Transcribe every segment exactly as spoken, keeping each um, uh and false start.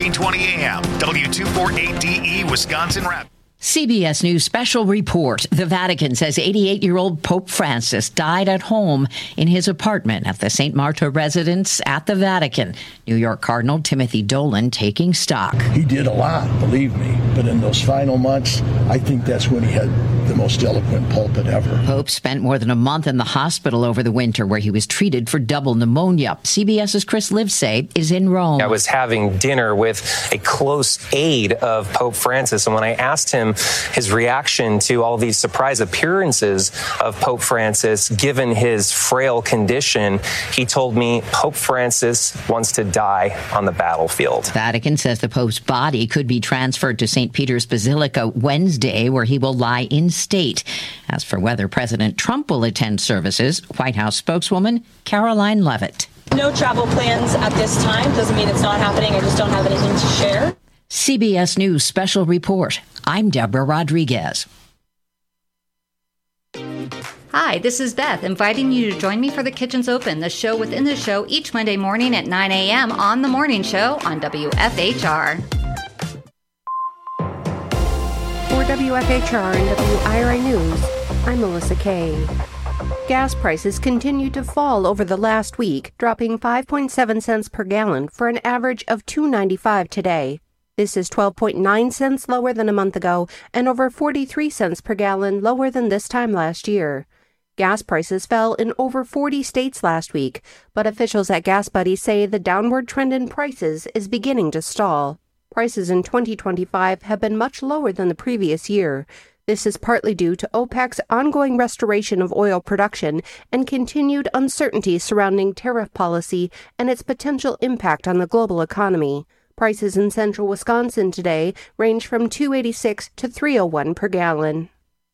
thirteen twenty A M, W two forty-eight D E, Wisconsin Rapids. C B S News special report. The Vatican says eighty-eight-year-old Pope Francis died at home in his apartment at the Saint Marta residence at the Vatican. New York Cardinal Timothy Dolan taking stock. He did a lot, believe me, but in those final months, I think that's when he had the most eloquent pulpit ever. Pope spent more than a month in the hospital over the winter where he was treated for double pneumonia. CBS's Chris Livesay is in Rome. I was having dinner with a close aide of Pope Francis, and when I asked him his reaction to all these surprise appearances of Pope Francis, given his frail condition, he told me Pope Francis wants to die on the battlefield. Vatican says the Pope's body could be transferred to Saint Peter's Basilica Wednesday, where he will lie in state. As for whether President Trump will attend services, White House spokeswoman Caroline Leavitt. No travel plans at this time. Doesn't mean it's not happening. I just don't have anything to share. C B S News special report. I'm Deborah Rodriguez. Hi, this is Beth, inviting you to join me for The Kitchen's Open, the show within the show each Monday morning at nine a.m. on The Morning Show on W F H R. For W F H R and W I R I News, I'm Melissa Kay. Gas prices continue to fall over the last week, dropping five point seven cents per gallon for an average of two dollars and ninety-five cents today. This is twelve point nine cents lower than a month ago and over forty-three cents per gallon lower than this time last year. Gas prices fell in over forty states last week, but officials at Gas Buddy say the downward trend in prices is beginning to stall. Prices in twenty twenty-five have been much lower than the previous year. This is partly due to OPEC's ongoing restoration of oil production and continued uncertainty surrounding tariff policy and its potential impact on the global economy. Prices in central Wisconsin today range from two dollars and eighty-six cents to three dollars and one cents per gallon.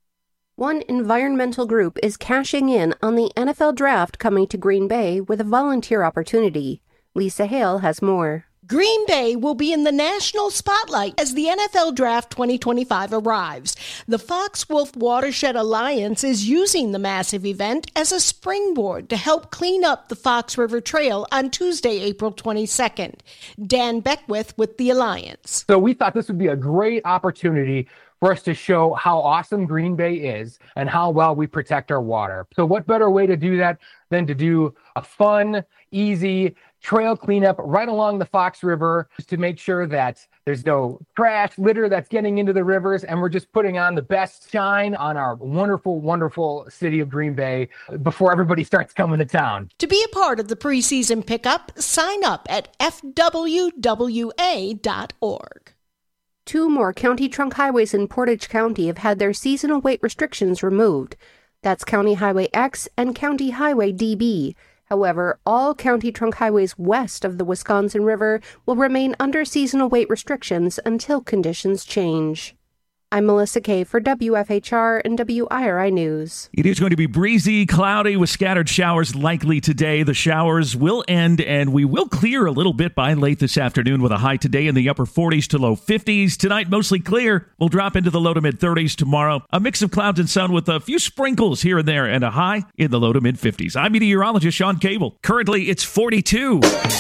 One environmental group is cashing in on the N F L draft coming to Green Bay with a volunteer opportunity. Lisa Hale has more. Green Bay will be in the national spotlight as the N F L Draft twenty twenty-five arrives. The Fox Wolf Watershed Alliance is using the massive event as a springboard to help clean up the Fox River Trail on Tuesday, April twenty-second. Dan Beckwith with the Alliance. So we thought this would be a great opportunity for us to show how awesome Green Bay is and how well we protect our water. So what better way to do that than to do a fun, easy trail cleanup right along the Fox River just to make sure that there's no trash, litter that's getting into the rivers, and we're just putting on the best shine on our wonderful, wonderful city of Green Bay before everybody starts coming to town. To be a part of the preseason pickup, sign up at f w w a dot org. Two more county trunk highways in Portage County have had their seasonal weight restrictions removed. That's County Highway X and County Highway D B. However, all county trunk highways west of the Wisconsin River will remain under seasonal weight restrictions until conditions change. I'm Melissa Kay for W F H R and W I R I News. It is going to be breezy, cloudy with scattered showers likely today. The showers will end and we will clear a little bit by late this afternoon with a high today in the upper forties to low fifties. Tonight, mostly clear. We'll drop into the low to mid thirties tomorrow. A mix of clouds and sun with a few sprinkles here and there and a high in the low to mid fifties. I'm meteorologist Sean Cable. Currently, it's forty-two.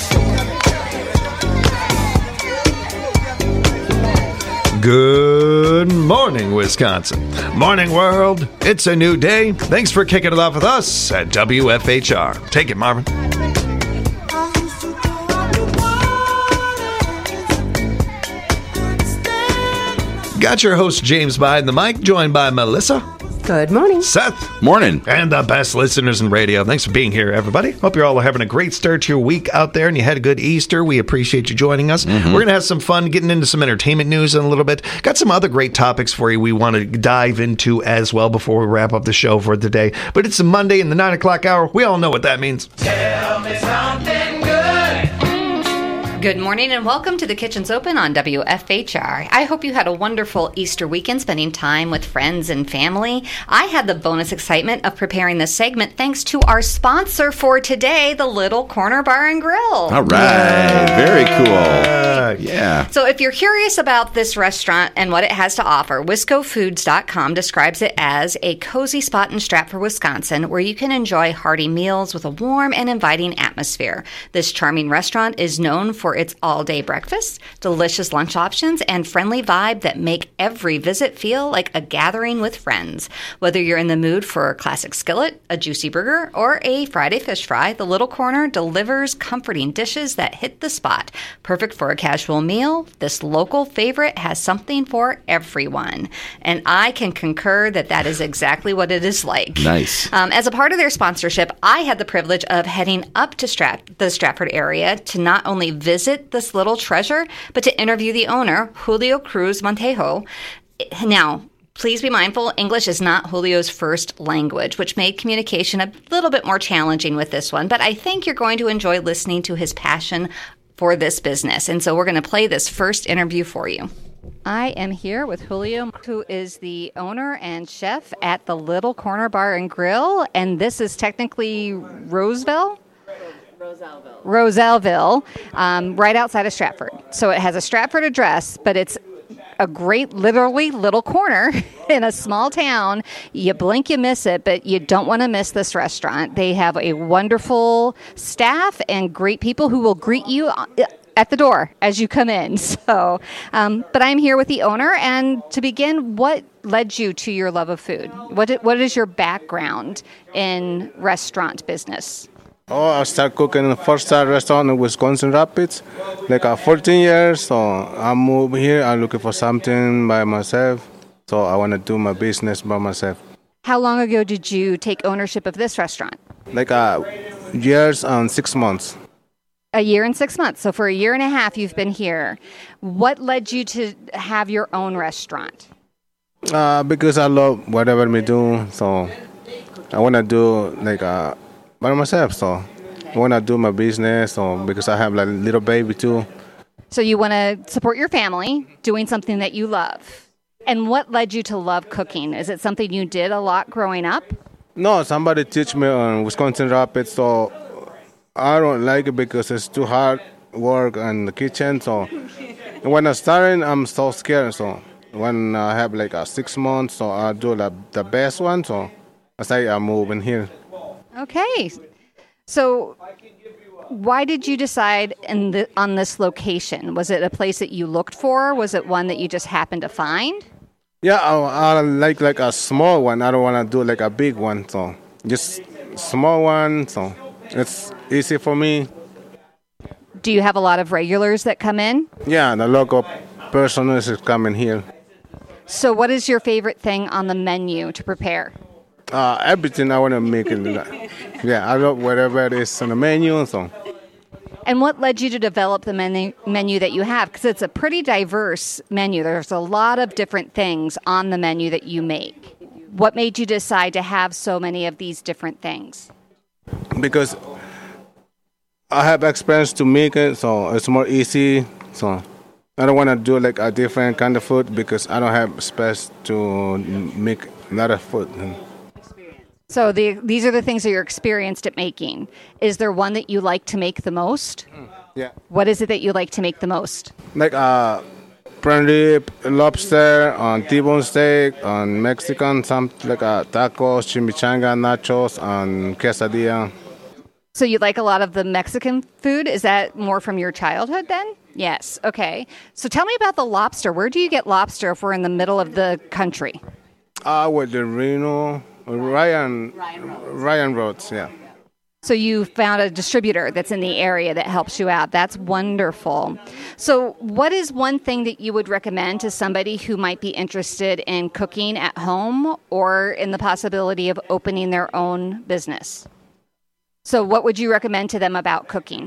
Good morning, Wisconsin. Morning, world. It's a new day. Thanks for kicking it off with us at W F H R. Take it, Marvin. Got your host, James, behind the mic, joined by Melissa. Good morning. Seth. Morning. And the best listeners in radio. Thanks for being here, everybody. Hope you're all having a great start to your week out there and you had a good Easter. We appreciate you joining us. Mm-hmm. We're going to have some fun getting into some entertainment news in a little bit. Got some other great topics for you we want to dive into as well before we wrap up the show for today. But it's a Monday in the nine o'clock hour. We all know what that means. Tell me something good. Good morning and welcome to The Kitchen's Open on W F H R. I hope you had a wonderful Easter weekend spending time with friends and family. I had the bonus excitement of preparing this segment thanks to our sponsor for today, the Little Corner Bar and Grill. All right. Yay. Very cool. Uh, yeah. So if you're curious about this restaurant and what it has to offer, Wisco Foods dot com describes it as a cozy spot in Stratford, Wisconsin, where you can enjoy hearty meals with a warm and inviting atmosphere. This charming restaurant is known for for its all-day breakfast, delicious lunch options, and friendly vibe that make every visit feel like a gathering with friends. Whether you're in the mood for a classic skillet, a juicy burger, or a Friday fish fry, the Little Corner delivers comforting dishes that hit the spot. Perfect for a casual meal, this local favorite has something for everyone. And I can concur that that is exactly what it is like. Nice. Um, as a part of their sponsorship, I had the privilege of heading up to Strat- the Stratford area to not only visit this little treasure, but to interview the owner, Julio Cruz Montejo. Now, please be mindful, English is not Julio's first language, which made communication a little bit more challenging with this one. But I think you're going to enjoy listening to his passion for this business. And so we're going to play this first interview for you. I am here with Julio, who is the owner and chef at the Little Corner Bar and Grill. And this is technically Roseville? Roselville. Roselville, um, right outside of Stratford. So it has a Stratford address, but it's a great, literally, little corner in a small town. You blink, you miss it, but you don't want to miss this restaurant. They have a wonderful staff and great people who will greet you at the door as you come in. So, um, but I'm here with the owner, and to begin, what led you to your love of food? What What is your background in restaurant business? Oh, I started cooking in the first star restaurant in Wisconsin Rapids, like uh, fourteen years. So I moved here. I'm looking for something by myself. So I want to do my business by myself. How long ago did you take ownership of this restaurant? Like uh, years and six months. A year and six months. So for a year and a half, you've been here. What led you to have your own restaurant? Uh, because I love whatever we do. So I want to do like uh, by myself. So I want to do my business. So because I have like a little baby too. So you want to support your family doing something that you love. And what led you to love cooking? Is it something you did a lot growing up? No, somebody teach me on Wisconsin Rapids. So I don't like it because it's too hard work in the kitchen. So when I started, I'm so scared. So when I have like a six months, so I do like the best one. So I say I'm moving here. Okay. So why did you decide in the, on this location? Was it a place that you looked for? Was it one that you just happened to find? Yeah, I, I like like a small one. I don't want to do like a big one. So just small one. So it's easy for me. Do you have a lot of regulars that come in? Yeah, the local person is coming here. So what is your favorite thing on the menu to prepare? Uh, everything I want to make it. Yeah, I love whatever it is on the menu. So. And what led you to develop the menu, menu that you have? Because it's a pretty diverse menu. There's a lot of different things on the menu that you make. What made you decide to have so many of these different things? Because I have experience to make it, so it's more easy. So I don't want to do like a different kind of food because I don't have space to make a lot of food. So the, these are the things that you're experienced at making. Is there one that you like to make the most? Yeah. What is it that you like to make the most? Like uh, prime rib, lobster, on T-bone steak, on Mexican, some like uh, tacos, chimichanga, nachos, and quesadilla. So you like a lot of the Mexican food? Is that more from your childhood then? Yes. Okay. So tell me about the lobster. Where do you get lobster if we're in the middle of the country? Uh, with the Reno, Ryan, Ryan Roads. Ryan Roads, yeah. So you found a distributor that's in the area that helps you out. That's wonderful. So what is one thing that you would recommend to somebody who might be interested in cooking at home or in the possibility of opening their own business? So what would you recommend to them about cooking?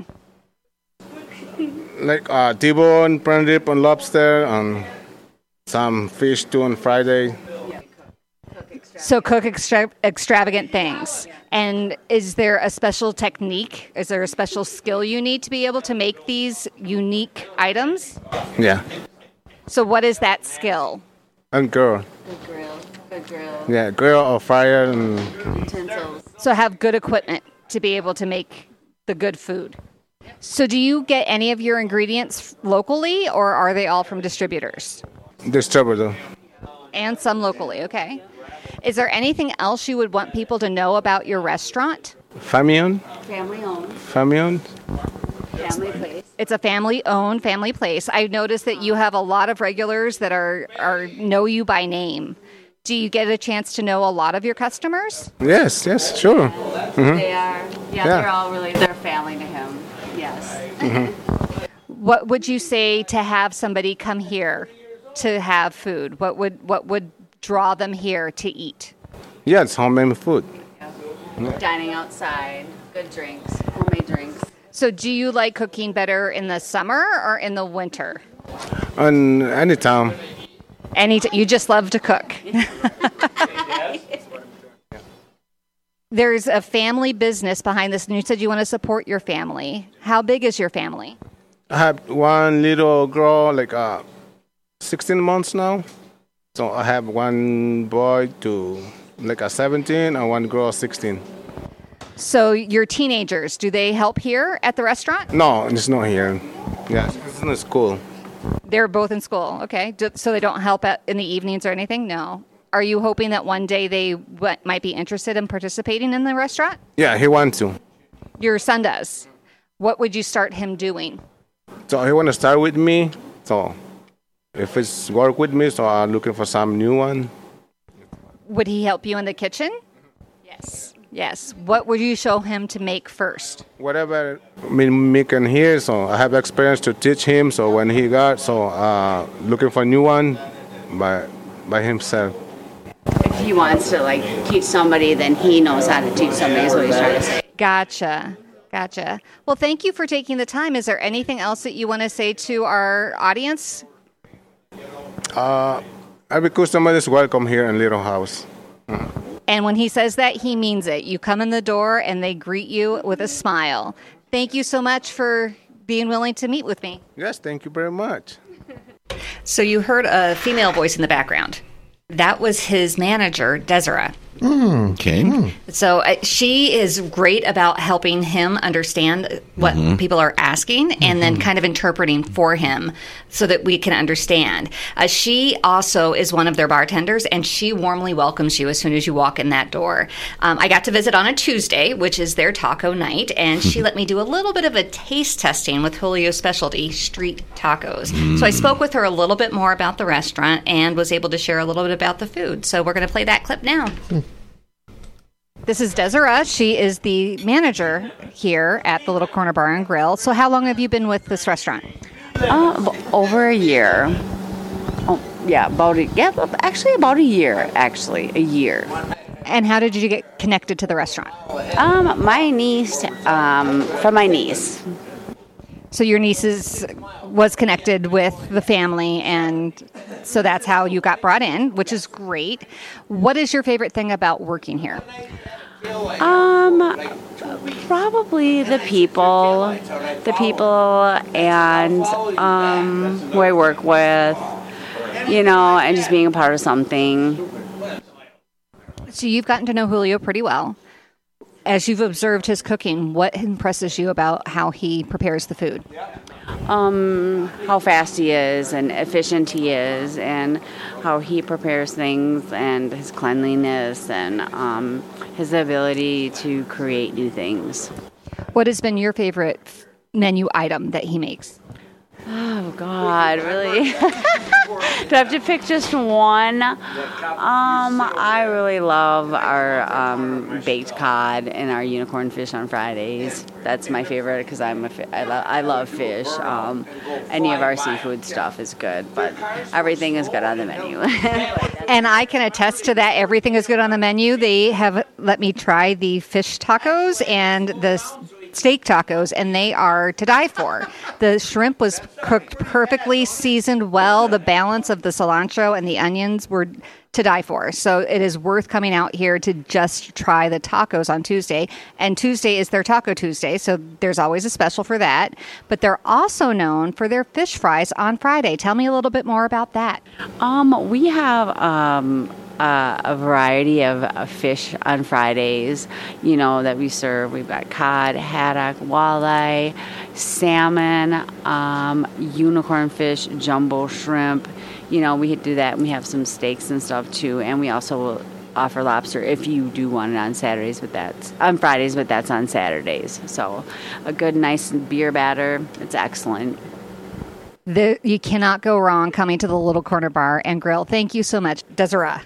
Like uh, T-bone, prime rib, and lobster, and some fish too on Friday. So cook extra- extravagant things. And is there a special technique? Is there a special skill you need to be able to make these unique items? Yeah. So what is that skill? And grill. Good grill. Good grill. Yeah, grill or fire and utensils. So have good equipment to be able to make the good food. So do you get any of your ingredients locally, or are they all from distributors? Distributor. And some locally, okay. Is there anything else you would want people to know about your restaurant? Family owned. Family owned. Family owned. Family place. It's a family-owned family place. I noticed that you have a lot of regulars that are, are know you by name. Do you get a chance to know a lot of your customers? Yes, yes, sure. Mm-hmm. They are, yeah, Yeah. they're all really, they're family to him. Yes. Mm-hmm. What would you say to have somebody come here to have food? What would what would draw them here to eat? Yeah, it's homemade food. Dining outside, good drinks, homemade drinks. So do you like cooking better in the summer or in the winter? And anytime. Any t- you just love to cook. There's a family business behind this, and you said you want to support your family. How big is your family? I have one little girl, like uh, sixteen months now. So I have one boy to like a seventeen and one girl sixteen. So your teenagers, do they help here at the restaurant? No, it's not here. Yeah, it's in the school. They're both in school. Okay. Do, so they don't help at, in the evenings or anything? No. Are you hoping that one day they what, might be interested in participating in the restaurant? Yeah, he wants to. Your son does. What would you start him doing? So he want to start with me. So if it's work with me, so I'm looking for some new one. Would he help you in the kitchen? Yes. Yes. What would you show him to make first? Whatever me, me can hear, so I have experience to teach him. So when he got, so uh, looking for a new one by by himself. If he wants to like teach somebody, then he knows how to teach somebody is what he's trying to say. Gotcha. Gotcha. Well, thank you for taking the time. Is there anything else that you want to say to our audience? Uh, every customer is welcome here in Little House. Mm. And when he says that, he means it. You come in the door and they greet you with a smile. Thank you so much for being willing to meet with me. Yes, thank you very much. So you heard a female voice in the background. That was his manager, Desiree. Mm, okay. Mm. So uh, she is great about helping him understand what Mm-hmm. people are asking and Mm-hmm. then kind of interpreting for him so that we can understand. Uh, she also is one of their bartenders, and she warmly welcomes you as soon as you walk in that door. Um, I got to visit on a Tuesday, which is their taco night, and she let me do a little bit of a taste testing with Julio's specialty, street tacos. Mm. So I spoke with her a little bit more about the restaurant and was able to share a little bit about the food. So we're going to play that clip now. This is Desiree. She is the manager here at the Little Corner Bar and Grill. So how long have you been with this restaurant? Uh, over a year. Oh, yeah, about a, yeah, actually about a year, actually, a year. And how did you get connected to the restaurant? Um, my niece, um, from my niece. So your niece is, was connected with the family, and so that's how you got brought in, which is great. What is your favorite thing about working here? Um, probably the people, the people, and um, who I work with, you know, and just being a part of something. So you've gotten to know Julio pretty well. As you've observed his cooking, what impresses you about how he prepares the food? Um, how fast he is and efficient he is, and how he prepares things, and his cleanliness, and um, his ability to create new things. What has been your favorite menu item that he makes? Oh, God, really? Do I have to pick just one? Um, I really love our um, baked cod and our unicorn fish on Fridays. That's my favorite because I'm a fi- I, lo- I love fish. Um, any of our seafood stuff is good, but everything is good on the menu. And I can attest to that. Everything is good on the menu. They have let me try the fish tacos and the steak tacos, and they are to die for. The shrimp was cooked perfectly, seasoned well. The balance of the cilantro and the onions were to die for. So it is worth coming out here to just try the tacos on Tuesday. And Tuesday is their Taco Tuesday, so there's always a special for that. But they're also known for their fish fries on Friday. Tell me a little bit more about that. Um, we have um, uh, a variety of uh, fish on Fridays, you know, that we serve. We've got cod, haddock, walleye, salmon, um, unicorn fish, jumbo shrimp. You know, we do that, and we have some steaks and stuff too, and we also offer lobster if you do want it on Saturdays, but that's on Fridays, but that's on Saturdays. So a good, nice beer batter. It's excellent. The, you cannot go wrong coming to the Little Corner Bar and Grill. Thank you so much, Desiree.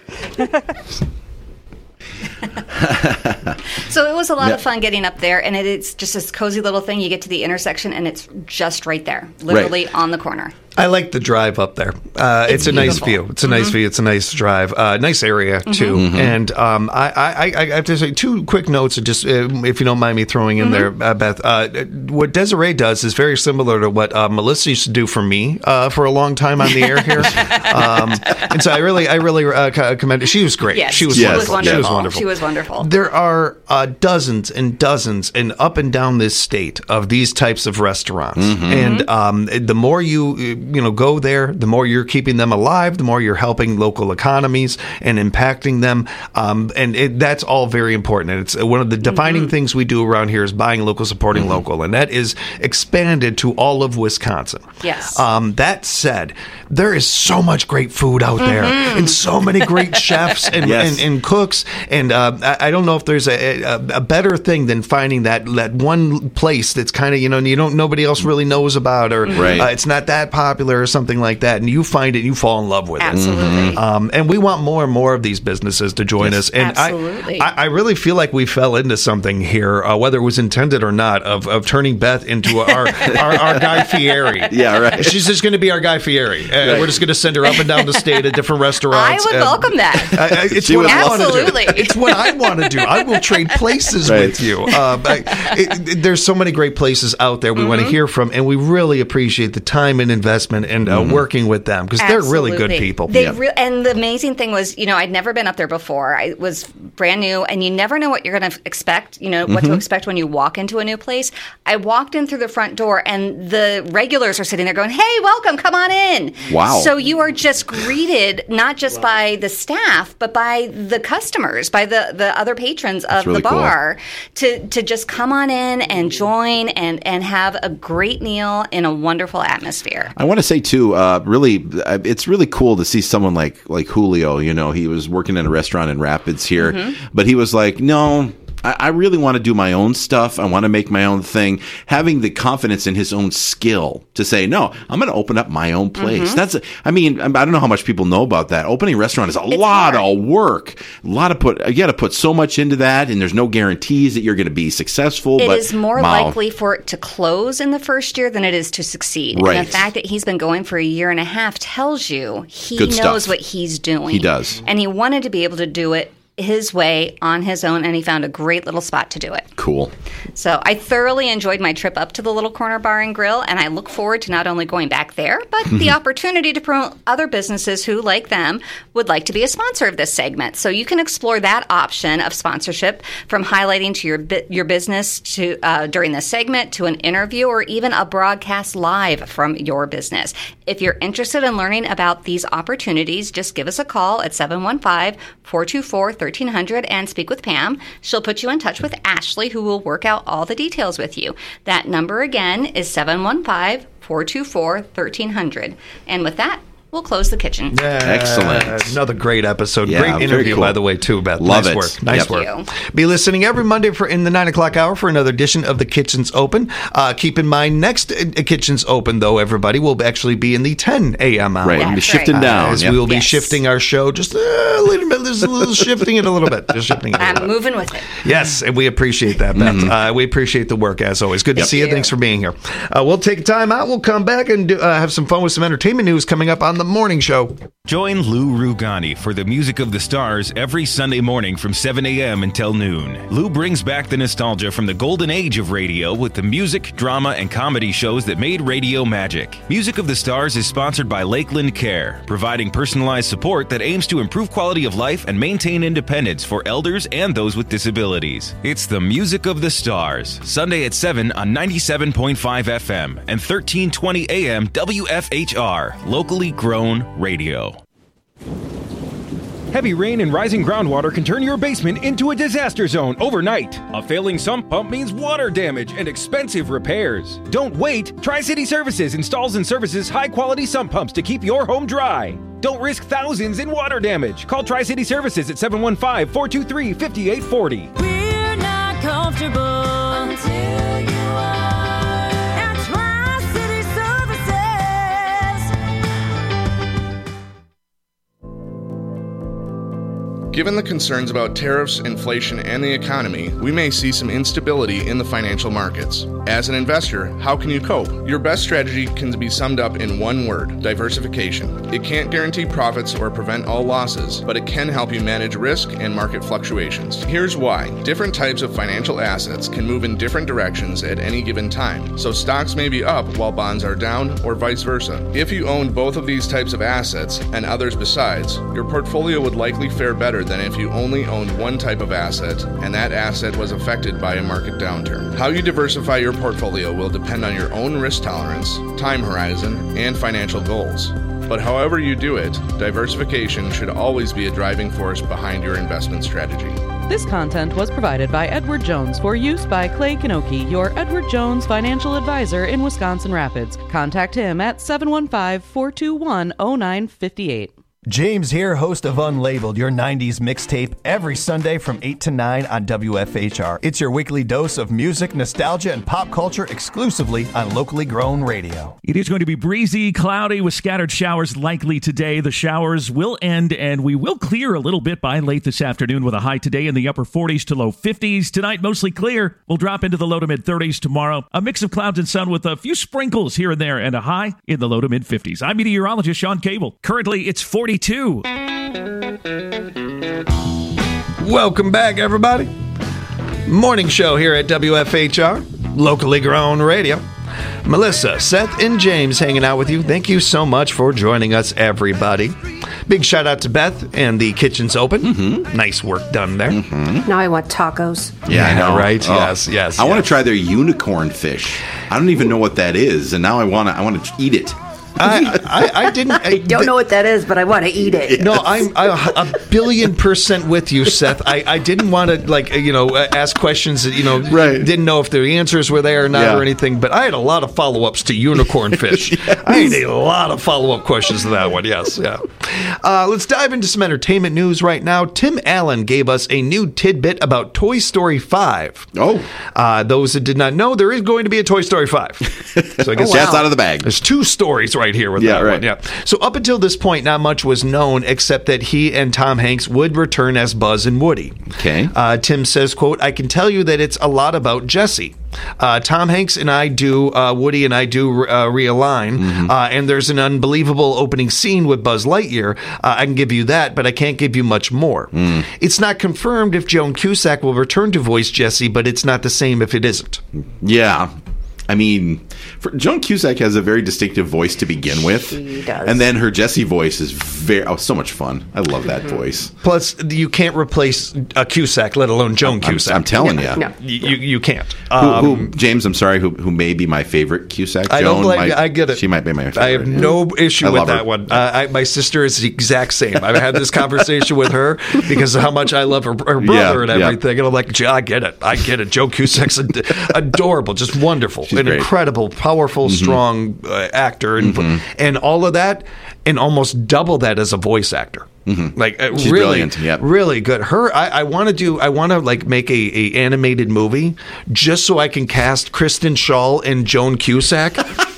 So it was a lot Yeah. of fun getting up there, and it, it's just this cozy little thing. You get to the intersection, and it's just right there, literally Right. on the corner. I like the drive up there. Uh, it's, It's a nice beautiful. view. It's a nice Mhm. view. It's a nice drive. Uh, nice area too. Mhm. And um, I, I, I have to say two quick notes, just uh, if you don't mind me throwing in there, uh, Beth. Uh, what Desiree does is very similar to what uh, Melissa used to do for me uh, for a long time on the air here. um, and so I really, I really uh, co- commend her. She was great. Yes, she was she wonderful. was wonderful. She was wonderful. She was wonderful. There are uh, dozens and dozens and up and down this state of these types of restaurants, Mhm. and um, the more you you know go there, the more you're keeping them alive, the more you're helping local economies and impacting them, um, and it, that's all very important. And it's one of the defining things we do around here is buying local, supporting local, and that is expanded to all of Wisconsin. Yes. Um, that said, there is so much great food out there, Mhm. and so many great chefs and, Yes. and, and cooks, and uh, I, I don't know if there's a, a, a better thing than finding that that one place that's kind of you know you don't nobody else really knows about, or Right. uh, it's not that popular or something like that, and you find it, and you fall in love with Absolutely. it. Um, and we want more and more of these businesses to join us. And Absolutely. I, I, I really feel like we fell into something here, uh, whether it was intended or not, of, of turning Beth into our our, our Guy Fieri. Yeah, right. She's just going to be our Guy Fieri. Uh, Right. We're just going to send her up and down the state at different I restaurants. would and- welcome that. I- I- it's She what would I love want to Absolutely. do. It's what I want to do. I will trade places Right. with you. Uh, I- it, it- there's so many great places out there we want to hear from, and we really appreciate the time and investment and uh, working with them because they're really good Absolutely. people. They Yeah. re- and the amazing thing was, you know, I'd never been up there before. I was brand new, and you never know what you're going to expect. You know what to expect when you walk into a new place. I walked in through the front door, and the regulars are sitting there going, "Hey, welcome, come on in." Wow. So you are just greeted not just by the staff, but by the customers, by the the other patrons of really the cool. bar to to just come on in and join and and have a great meal in a wonderful atmosphere. I want to say too, uh, really, uh, it's really cool to see someone like like Julio. You know, he was working in a restaurant in Rapids here, but he was like, no. I I really want to do my own stuff. I want to make my own thing. Having the confidence in his own skill to say, no, I'm going to open up my own place. That's, a, I mean, I don't know how much people know about that. Opening a restaurant is a lot hard. of work. A lot of put, you got to put so much into that, and there's no guarantees that you're going to be successful. It but is more wow. likely for it to close in the first year than it is to succeed. Right. And the fact that he's been going for a year and a half tells you he Good knows stuff. what he's doing. He does. And he wanted to be able to do it his way on his own, and he found a great little spot to do it. Cool. So I thoroughly enjoyed my trip up to the Little Corner Bar and Grill, and I look forward to not only going back there, but the opportunity to promote other businesses who, like them, would like to be a sponsor of this segment. So you can explore that option of sponsorship, from highlighting to your bu- your business to uh, during this segment, to an interview, or even a broadcast live from your business. If you're interested in learning about these opportunities, just give us a call at seven one five, four two four, thirteen hundred and speak with Pam. She'll put you in touch with Ashley, who will work out all the details with you. That number again is seven one five, four two four, thirteen hundred. And with that, we'll close the kitchen. Excellent. Another great episode. Yeah, great very interview, cool. by the way, too, Beth. Love nice it. work. Nice Yep. work. Thank Be listening every Monday for in the nine o'clock hour for another edition of the Kitchen's Open. Uh, keep in mind, next uh, Kitchen's Open, though, everybody will actually be in the ten a.m. hour. Right. We'll be That's shifting right. down. Uh, as Yep. we will be Yes. shifting our show just a little bit, just a little shifting it a little bit, just shifting it a little I'm bit. moving with it. Yes, and we appreciate that, Beth. Mm-hmm. Uh, we appreciate the work as always. Good to Thank see you. you. Thanks for being here. Uh, we'll take time out. We'll come back and do, uh, have some fun with some entertainment news coming up on the morning show. Join Lou Rugani for the Music of the Stars every Sunday morning from seven a.m. until noon. Lou brings back the nostalgia from the golden age of radio with the music, drama, and comedy shows that made radio magic. Music of the Stars is sponsored by Lakeland Care, providing personalized support that aims to improve quality of life and maintain independence for elders and those with disabilities. It's the Music of the Stars, Sunday at seven on ninety-seven point five F M and thirteen twenty A M W F H R, locally grown radio. Heavy rain and rising groundwater can turn your basement into a disaster zone overnight. A failing sump pump means water damage and expensive repairs. Don't wait. Tri-City Services installs and services high-quality sump pumps to keep your home dry. Don't risk thousands in water damage. Call Tri-City Services at seven one five, four two three, five eight four zero. We're not comfortable until you are at Tri-City Services. Given the concerns about tariffs, inflation, and the economy, we may see some instability in the financial markets. As an investor, how can you cope? Your best strategy can be summed up in one word: diversification. It can't guarantee profits or prevent all losses, but it can help you manage risk and market fluctuations. Here's why. Different types of financial assets can move in different directions at any given time, so stocks may be up while bonds are down, or vice versa. If you owned both of these types of assets, and others besides, your portfolio would likely fare better than if you only owned one type of asset, and that asset was affected by a market downturn. How you diversify your portfolio will depend on your own risk tolerance, time horizon, and financial goals. But however you do it, diversification should always be a driving force behind your investment strategy. This content was provided by Edward Jones for use by Clay Kanoki, your Edward Jones financial advisor in Wisconsin Rapids. Contact him at seven one five, four two one, zero nine five eight. James here, host of Unlabeled, your nineties mixtape, every Sunday from eight to nine on W F H R. It's your weekly dose of music, nostalgia, and pop culture exclusively on locally grown radio. It is going to be breezy, cloudy, with scattered showers likely today. The showers will end, and we will clear a little bit by late this afternoon with a high today in the upper forties to low fifties. Tonight, mostly clear. We'll drop into the low to mid thirties tomorrow. A mix of clouds and sun with a few sprinkles here and there, and a high in the low to mid fifties. I'm meteorologist Sean Cable. Currently, it's forty-two. Welcome back, everybody. Morning show here at W F H R, locally grown radio. Melissa, Seth, and James hanging out with you. Thank you so much for joining us, everybody. Big shout out to Beth, and the kitchen's open. Mm-hmm. Nice work done there. Mm-hmm. Now I want tacos. Yeah, I know, right? Oh, yes, yes. I yes. want to try their unicorn fish. I don't even know what that is, and now I want to. I want to eat it. I, I, I didn't. I, I don't know what that is, but I want to eat it. No, I'm I, a billion percent with you, Seth. I, I didn't want to, like, you know, ask questions that, you know, right. didn't know if the answers were there or not yeah. or anything, but I had a lot of follow-ups to unicorn fish. Yes. I had a lot of follow-up questions to that one, yes, yeah. Uh, let's dive into some entertainment news right now. Tim Allen gave us a new tidbit about Toy Story five. Oh. Uh, those that did not know, there is going to be a Toy Story five. So I guess oh, wow. that's out of the bag. There's two stories right here with yeah, that right. one. Yeah. So up until this point, not much was known except that he and Tom Hanks would return as Buzz and Woody. Okay. Uh, Tim says, quote, I can tell you that it's a lot about Jessie. Uh, Tom Hanks and I do, uh, Woody and I do uh, realign, mm-hmm. uh, and there's an unbelievable opening scene with Buzz Lightyear. Uh, I can give you that, but I can't give you much more. Mm. It's not confirmed if Joan Cusack will return to voice Jessie, but it's not the same if it isn't. Yeah. I mean, for, Joan Cusack has a very distinctive voice to begin with. She does. And then her Jessie voice is very, oh, so much fun. I love that mm-hmm. voice. Plus, you can't replace a Cusack, let alone Joan I'm, Cusack. I'm, I'm telling no, you. No, you. You can't. Um, who, who, James, I'm sorry, who, who may be my favorite Cusack? Joan I don't blame might, you. I get it. She might be my favorite. I have yeah. no issue I with that her. one. Uh, I, my sister is the exact same. I've had this conversation with her because of how much I love her, her brother yeah, and everything. Yeah. And I'm like, I get it. I get it. Joan Cusack's ad- adorable, just wonderful, She's an great. incredible, powerful, mm-hmm. strong uh, actor, and mm-hmm. and all of that, and almost double that as a voice actor. Mm-hmm. Like uh, She's really, brilliant. Yep. really good. Her, I, I want to do. I want to like make a, a animated movie just so I can cast Kristen Schaal and Joan Cusack.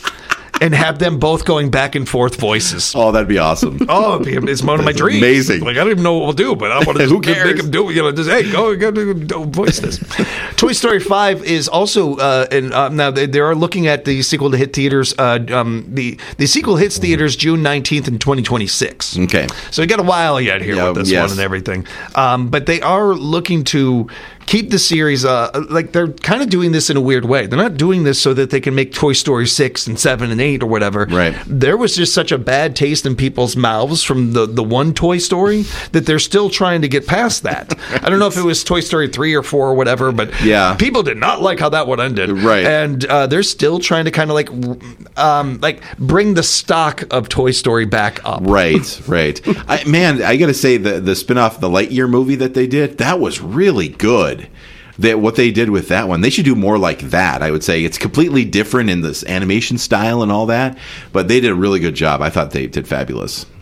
And have them both going back and forth voices. Oh, that'd be awesome. Oh, it'd be, it's one of my dreams. Amazing. Like, I don't even know what we'll do, but I want to Who cares? make them do it. You know, just, hey, go, go, go, go voice this. Toy Story five is also, uh, and uh, now they, they are looking at the sequel to hit theaters. Uh, um, the, the sequel hits theaters June nineteenth in twenty twenty-six. Okay. So we got a while yet here yeah, with this yes. one and everything. Um, but they are looking to keep the series, uh, like they're kind of doing this in a weird way. They're not doing this so that they can make Toy Story six and seven and eight or whatever. Right. There was just such a bad taste in people's mouths from the, the one Toy Story that they're still trying to get past that. I don't know if it was Toy Story three or four or whatever, but yeah. people did not like how that one ended. Right. And uh, they're still trying to kind of like um, like bring the stock of Toy Story back up. Right, right. I, man, I got to say, the, the spinoff, the Lightyear movie that they did, that was really good. That what they did with that one, they should do more like that. I would say it's completely different in this animation style and all that, but they did a really good job. I thought they did fabulous.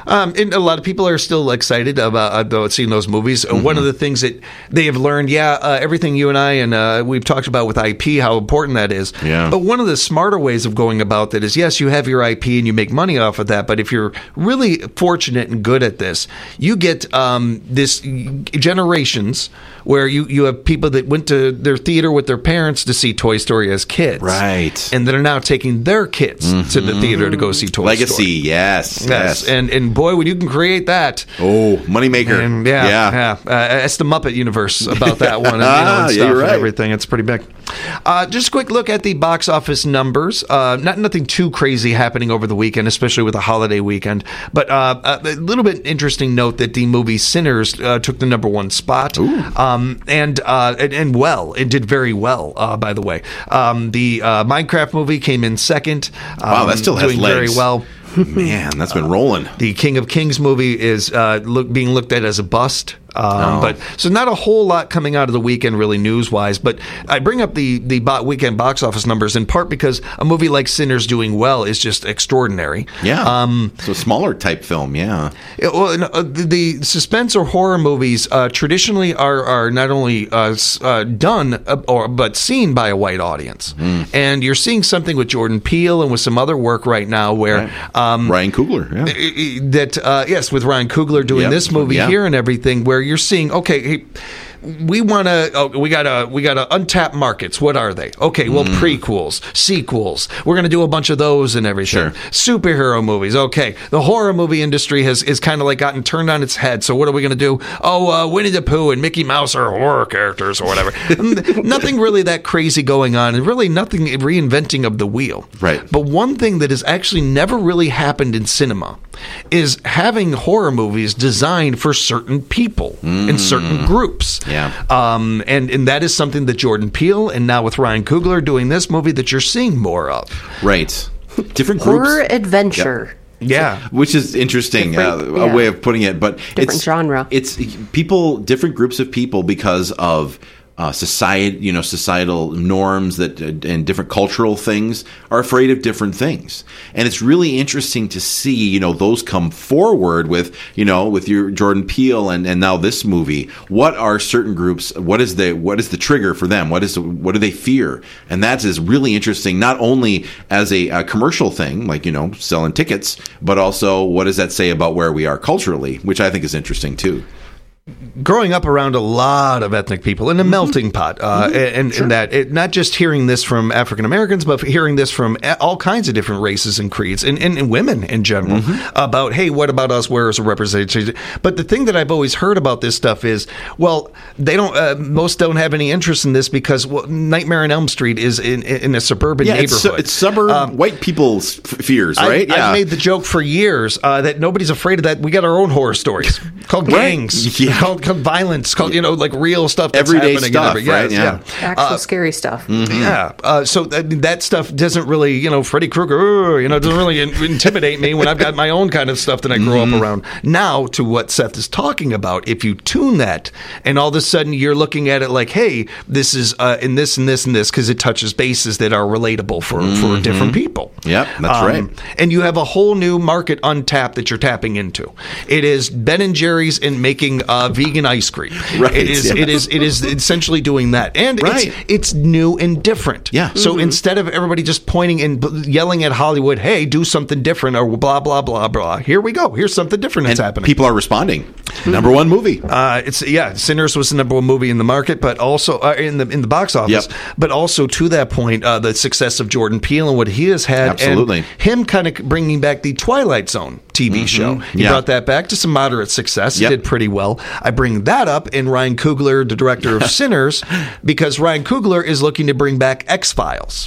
Um, and a lot of people are still excited about uh, seeing those movies. Mm-hmm. One of the things that they have learned, yeah, uh, everything you and I and uh, we've talked about with I P, how important that is. Yeah. But one of the smarter ways of going about that is, yes, you have your I P and you make money off of that. But if you're really fortunate and good at this, you get um, this generations where you, you have people that went to their theater with their parents to see Toy Story as kids. Right. And that are now taking their kids mm-hmm. to the theater to go see Toy Legacy, Story. yes. Yes. Yes. And, and boy, when you can create that. Oh, moneymaker. And yeah. Yeah. yeah. Uh, it's the Muppet universe about that one. And, you know, ah, and yeah, stuff you're right. and everything. It's pretty big. Uh, just a quick look at the box office numbers. Uh, not nothing too crazy happening over the weekend, especially with the holiday weekend. But uh, a little bit interesting note that the movie Sinners uh, took the number one spot. Um, and, uh, and and well, it did very well. Uh, by the way, um, the uh, Minecraft movie came in second. Um, Wow, that still has doing legs. very well. Man, that's been rolling. Uh, the King of Kings movie is uh, look, being looked at as a bust. Um, Oh. But so not a whole lot coming out of the weekend, really news wise. But I bring up the the bo- weekend box office numbers in part because a movie like Sinners doing well is just extraordinary. Yeah. Um, so a smaller type film, yeah. it- well, no, uh, the, the suspense or horror movies uh, traditionally are are not only uh, s- uh, done uh, or but seen by a white audience, Mm. and you're seeing something with Jordan Peele and with some other work right now where um, Ryan Coogler, yeah. i- i- that uh, yes, with Ryan Coogler doing Yep. this movie Yeah. here and everything, where you're seeing okay. Hey, we want to. Oh, we got to. We got to untapped markets. What are they? Okay, well, Mm. prequels, sequels. We're going to do a bunch of those and everything. Sure. Superhero movies. Okay, the horror movie industry has is kind of like gotten turned on its head. So what are we going to do? Oh, uh, Winnie the Pooh and Mickey Mouse are horror characters or whatever. Nothing really that crazy going on, and really nothing reinventing of the wheel. Right. But one thing that has actually never really happened in cinema is having horror movies designed for certain people and certain groups. Yeah. Um, and, and that is something that Jordan Peele and now with Ryan Coogler doing this movie that you're seeing more of. Right. Different groups. Horror adventure. Yeah. Which is interesting, uh, Different- a yeah. way of putting it. But Different it's, genre. It's people, different groups of people because of uh, society, you know, societal norms that uh, and different cultural things are afraid of different things. And it's really interesting to see, you know, those come forward with, you know, with your Jordan Peele and, and now this movie. What are certain groups? What is the what is the trigger for them? What is the, what do they fear? And that is really interesting, not only as a, a commercial thing, like, you know, selling tickets, but also what does that say about where we are culturally, which I think is interesting too. Growing up around a lot of ethnic people in a melting pot, uh, Mm-hmm. and, and that it, not just hearing this from African Americans, but hearing this from a- all kinds of different races and creeds, and, and, and women in general, Mm-hmm. about, hey, what about us? Where is a representation? But the thing that I've always heard about this stuff is, well, they don't. Uh, most don't have any interest in this because well, Nightmare on Elm Street is in, in a suburban Yeah, it's, neighborhood. su- it's suburb white people's f- fears, right? I, yeah. I've made the joke for years uh, that nobody's afraid of that. We got our own horror stories called Right. gangs, Yeah. called, called violence, called you know like real stuff that's Everyday happening. stuff, and everything. right? Yes, Yeah. Actual Uh, scary stuff. Mm-hmm. Yeah. Uh, so that, that stuff doesn't really, you know, Freddy Krueger, you know, doesn't really in- intimidate me when I've got my own kind of stuff that I grew Mm-hmm. up around. Now, to what Seth is talking about, if you tune that and all of a sudden you're looking at it like, hey, this is uh, in this and this and this because it touches bases that are relatable for, for different people. Yep, that's Um, right. And you have a whole new market untapped that you're tapping into. It is Ben and Jerry's and making uh, vegan ice cream. Right, It is. yeah. It is. It is essentially doing that, and Right. it's it's new and different. Yeah. So instead of everybody just pointing and b- yelling at Hollywood, "Hey, do something different," or blah blah blah blah. Here we go. Here's something different that's And happening. people are responding. Number one movie. Uh, it's yeah, Sinners was the number one movie in the market, but also uh, in the in the box office. Yep. But also to that point, uh, the success of Jordan Peele and what he has had, Absolutely. and him kind of bringing back the Twilight Zone T V show. He Yeah. brought that back to some moderate success. Yep. He did pretty well. I bring that up in Ryan Coogler, the director of Sinners, because Ryan Coogler is looking to bring back X-Files.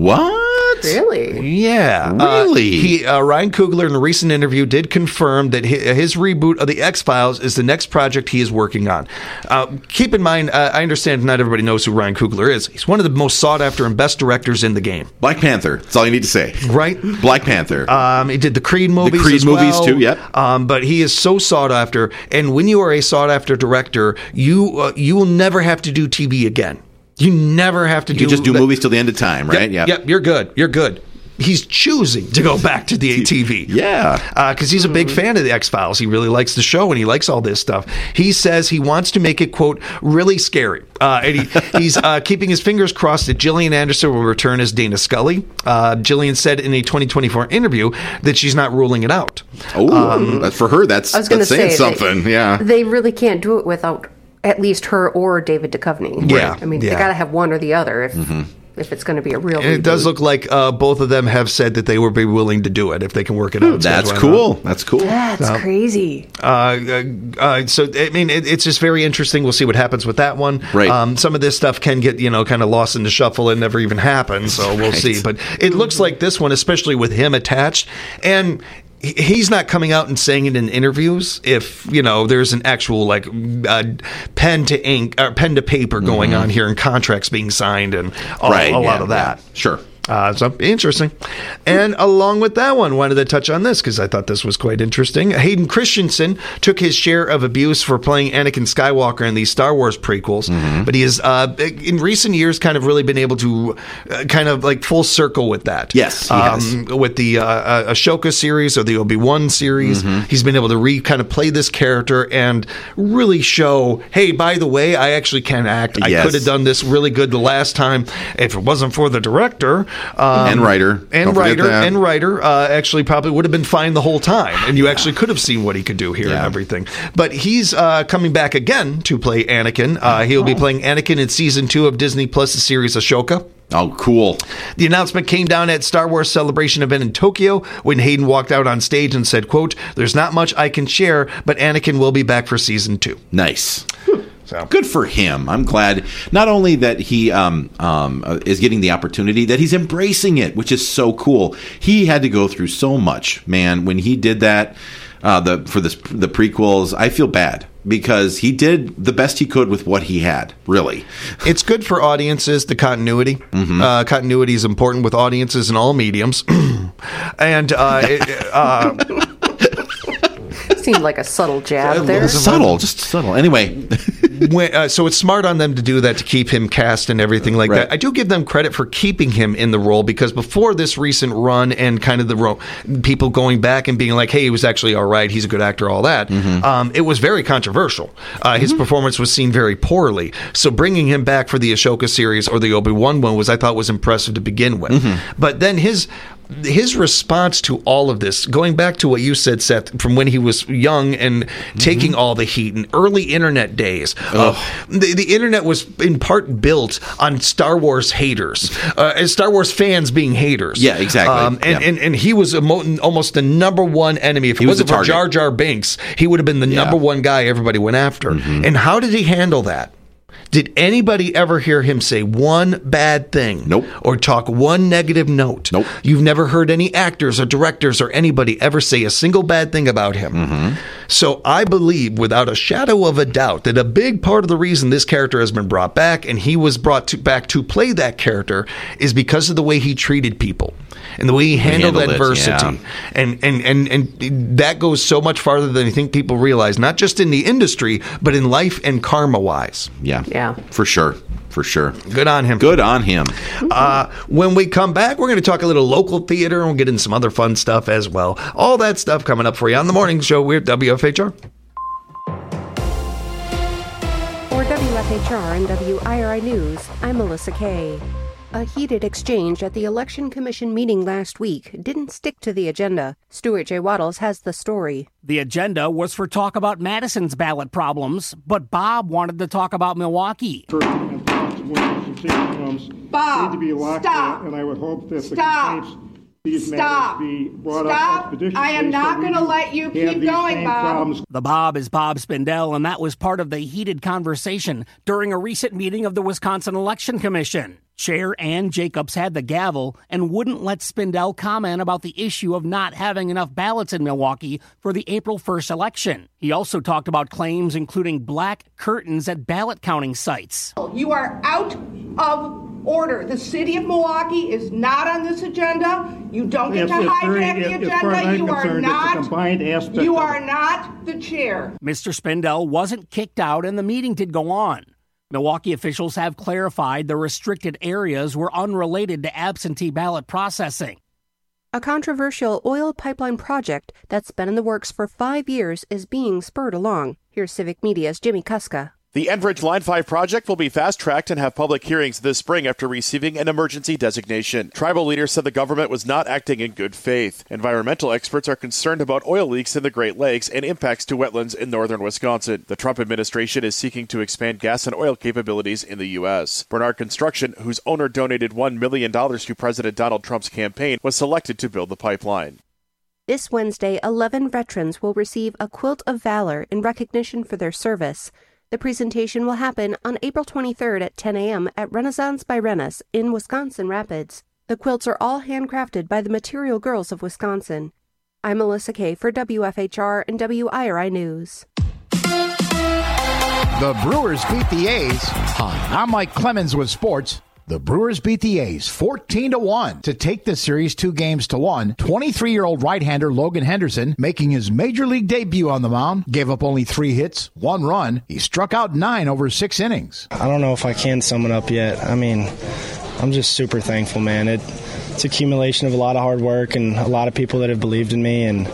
What? Really? Yeah. Uh, Really? he uh, Ryan Coogler in a recent interview did confirm that his, his reboot of the X-Files is the next project he is working on. Uh, keep in mind, uh, I understand not everybody knows who Ryan Coogler is. He's one of the most sought after and best directors in the game. Black Panther. That's all you need to say. Right? Black Panther. Um, he did the Creed movies. Creed as movies, well. too, yep. Um, but he is so sought after, and when you are a sought after director, you uh, you will never have to do T V again. You never have to you do. can just do that- movies till the end of time, right? Yep, yep, you're good. You're good. he's choosing to go back to the A T V. Yeah. Because uh, he's a big fan of the X-Files. He really likes the show, and he likes all this stuff. He says he wants to make it, quote, really scary. Uh, and he, he's uh, keeping his fingers crossed that Gillian Anderson will return as Dana Scully. Uh, Gillian said in a twenty twenty-four interview that she's not ruling it out. Oh, um, for her, that's, I was gonna that's saying say, something. They, yeah. They really can't do it without at least her or David Duchovny. Yeah. I mean, yeah. they got to have one or the other if Mm-hmm. if it's going to be a real And it reboot. does look like uh, both of them have said that they would be willing to do it if they can work it out. That's So why cool. not? That's cool. That's Um, crazy. Uh, uh, uh, so I mean, it, it's just very interesting. We'll see what happens with that one. Right. Um, some of this stuff can get you know kind of lost in the shuffle and never even happen. So we'll Right. see. But it looks like this one, especially with him attached, and he- he's not coming out and saying it in interviews. If you know, there's an actual like uh, pen to ink or pen to paper going Mhm. on here, and contracts being signed, and all, Right, a lot yeah, of that. yeah. Sure. Uh, so interesting. And along with that one, wanted to touch on this because I thought this was quite interesting. Hayden Christensen took his share of abuse for playing Anakin Skywalker in these Star Wars prequels, Mm-hmm. but he has, uh, in recent years, kind of really been able to uh, kind of like full circle with that. Yes, he has. With the uh, uh, Ashoka series or the Obi-Wan series, Mhm. he's been able to re kind of play this character and really show, hey, by the way, I actually can act. I Yes. could have done this really good the last time if it wasn't for the director. Um, And writer. And Don't forget writer. that. And writer uh, actually probably would have been fine the whole time. And you actually could have seen what he could do here and Yeah. everything. But he's uh, coming back again to play Anakin. Uh, he'll be playing Anakin in season two of Disney Plus' series Ashoka. Oh, cool. The announcement came down at Star Wars Celebration event in Tokyo when Hayden walked out on stage and said, quote, "There's not much I can share, but Anakin will be back for season two." Nice. So good for him. I'm glad not only that he um, um, uh, is getting the opportunity, that he's embracing it, which is so cool. He had to go through so much, man. When he did that uh, the for this, the prequels, I feel bad because he did the best he could with what he had, really. It's good for audiences, the continuity. Mm-hmm. Uh, continuity is important with audiences in all mediums. and uh, it, uh, Seemed like a subtle jab there. Subtle, just subtle. Anyway. when, uh, so it's smart on them to do that to keep him cast and everything like Right. that. I do give them credit for keeping him in the role because before this recent run and kind of the ro- people going back and being like, hey, he was actually all right, he's a good actor, all that, Mm-hmm. um, it was very controversial. Uh, his performance was seen very poorly. So bringing him back for the Ashoka series or the Obi-Wan one was, I thought, was impressive to begin with. Mm-hmm. But then his his response to all of this, going back to what you said, Seth, from when he was young and taking all the heat in early internet days. Uh, the, the internet was in part built on Star Wars haters, uh, and Star Wars fans being haters. Yeah, exactly. Um, and, Yeah. and, and he was emo- almost the number one enemy. If it He was wasn't the for target. Jar Jar Binks, he would have been the Yeah. number one guy everybody went after. Mhm. And how did he handle that? Did anybody ever hear him say one bad thing? Nope. Or talk one negative note? Nope. You've never heard any actors or directors or anybody ever say a single bad thing about him. Mm-hmm. So I believe without a shadow of a doubt that a big part of the reason this character has been brought back and he was brought to, back to play that character is because of the way he treated people and the way he handled, handled it, adversity. yeah. And, and, and, and that goes so much farther than I think people realize, not just in the industry, but in life and karma wise. Yeah. Yeah. For sure. For sure. Good on him. Good on him. Uh, when we come back, we're going to talk a little local theater and we'll get into some other fun stuff as well. All that stuff coming up for you on the morning show. We're W F H R. For W F H R and W I R I News, I'm Melissa Kay. A heated exchange at the Election Commission meeting last week didn't stick to the agenda. Stuart J. Waddles has the story. The agenda was for talk about Madison's ballot problems, but Bob wanted to talk about Milwaukee. Bob, need to be locked stop. in, and I would hope that Stop. the complaints, these Stop. matters be brought Stop. up expeditiously. I am not so we gonna do let you have keep these going, same Bob. problems. The Bob is Bob Spindell, and that was part of the heated conversation during a recent meeting of the Wisconsin Election Commission. Chair Ann Jacobs had the gavel and wouldn't let Spindell comment about the issue of not having enough ballots in Milwaukee for the April first election. He also talked about claims including black curtains at ballot counting sites. You are out of order. The city of Milwaukee is not on this agenda. You don't get It's- to it's very- hijack the as far as agenda. I'm You are concerned, it's a not. combined aspect You of are it. not the chair. Mister Spindell wasn't kicked out and the meeting did go on. Milwaukee officials have clarified the restricted areas were unrelated to absentee ballot processing. A controversial oil pipeline project that's been in the works for five years is being spurred along. Here's Civic Media's Jimmy Kuska. The Enbridge Line five project will be fast-tracked and have public hearings this spring after receiving an emergency designation. Tribal leaders said the government was not acting in good faith. Environmental experts are concerned about oil leaks in the Great Lakes and impacts to wetlands in northern Wisconsin. The Trump administration is seeking to expand gas and oil capabilities in the U S. Bernard Construction, whose owner donated one million dollars to President Donald Trump's campaign, was selected to build the pipeline. This Wednesday, eleven veterans will receive a Quilt of Valor in recognition for their service. The presentation will happen on April twenty-third at ten a.m. at Renaissance by Rennes in Wisconsin Rapids. The quilts are all handcrafted by the Material Girls of Wisconsin. I'm Melissa Kay for W F H R and W I R I News. The Brewers beat the A's. Hi, I'm Mike Clemens with sports. The Brewers beat the A's fourteen to one to take the series two games to one. twenty-three-year-old right-hander Logan Henderson, making his major league debut on the mound, gave up only three hits, one run. He struck out nine over six innings. I don't know if I can sum it up yet. I mean, I'm just super thankful, man. It, it's accumulation of a lot of hard work and a lot of people that have believed in me, and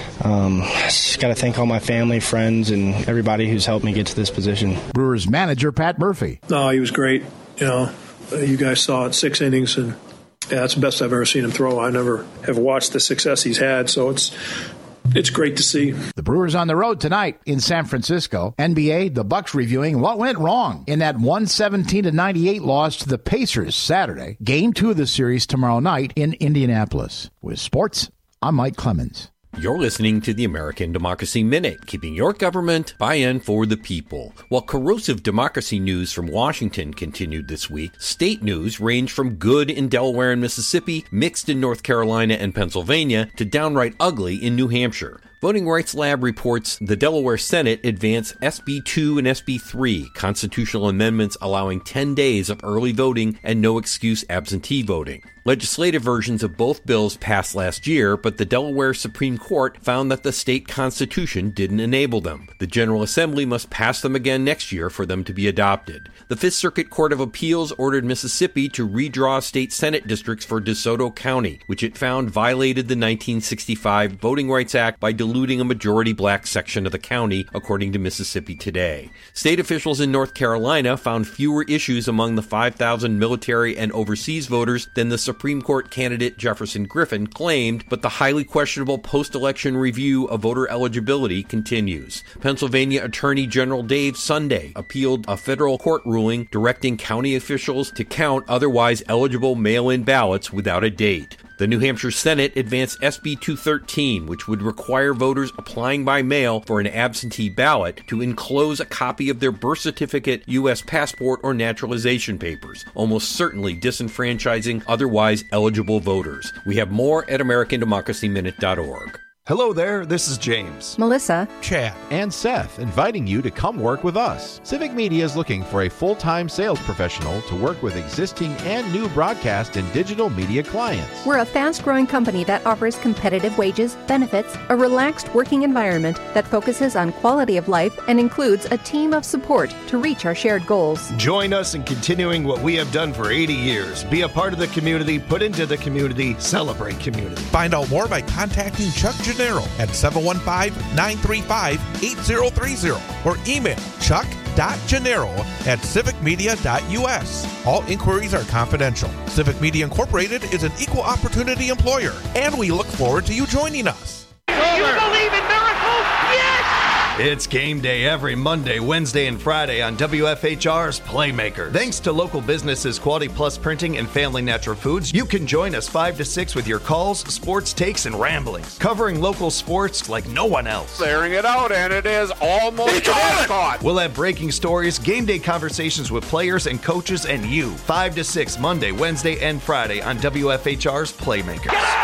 Um, just got to thank all my family, friends, and everybody who's helped me get to this position. Brewers manager Pat Murphy. No, he was great. You know, you guys saw it, six innings, and yeah, that's the best I've ever seen him throw. I never have watched the success he's had, so it's it's great to see. The Brewers on the road tonight in San Francisco. N B A, the Bucks reviewing what went wrong in that one seventeen to ninety-eight loss to the Pacers Saturday. Game two of the series tomorrow night in Indianapolis. With sports, I'm Mike Clemens. You're listening to the American Democracy Minute, keeping your government by and for the people. While corrosive democracy news from Washington continued this week, state news ranged from good in Delaware and Mississippi, mixed in North Carolina and Pennsylvania, to downright ugly in New Hampshire. Voting Rights Lab reports the Delaware Senate advanced S B two and S B three, constitutional amendments allowing ten days of early voting and no excuse absentee voting. Legislative versions of both bills passed last year, but the Delaware Supreme Court found that the state constitution didn't enable them. The General Assembly must pass them again next year for them to be adopted. The Fifth Circuit Court of Appeals ordered Mississippi to redraw state Senate districts for DeSoto County, which it found violated the nineteen sixty-five Voting Rights Act by diluting a majority black section of the county, according to Mississippi Today. State officials in North Carolina found fewer issues among the five thousand military and overseas voters than the Supreme Court candidate Jefferson Griffin claimed, but the highly questionable post-election review of voter eligibility continues. Pennsylvania Attorney General Dave Sunday appealed a federal court ruling directing county officials to count otherwise eligible mail-in ballots without a date. The New Hampshire Senate advanced S B two thirteen, which would require voters applying by mail for an absentee ballot to enclose a copy of their birth certificate, U S passport, or naturalization papers, almost certainly disenfranchising otherwise eligible voters. We have more at American Democracy Minute dot org. Hello there, this is James, Melissa, Chad, and Seth inviting you to come work with us. Civic Media is looking for a full-time sales professional to work with existing and new broadcast and digital media clients. We're a fast-growing company that offers competitive wages, benefits, a relaxed working environment that focuses on quality of life and includes a team of support to reach our shared goals. Join us in continuing what we have done for eighty years. Be a part of the community, put into the community, celebrate community. Find out more by contacting Chuck Gennaro at seven one five, nine three five, eight zero three zero or email chuck dot gennaro at civic media dot u s. All inquiries are confidential. Civic Media Incorporated is an equal opportunity employer, and we look forward to you joining us. You believe in miracles? Yes! It's game day every Monday, Wednesday, and Friday on W F H R's Playmakers. Thanks to local businesses Quality Plus Printing and Family Natural Foods, you can join us five to six with your calls, sports takes, and ramblings, covering local sports like no one else. Clearing it out, and it is almost caught. We'll have breaking stories, game day conversations with players and coaches, and you. five to six Monday, Wednesday, and Friday on W F H R's Playmakers.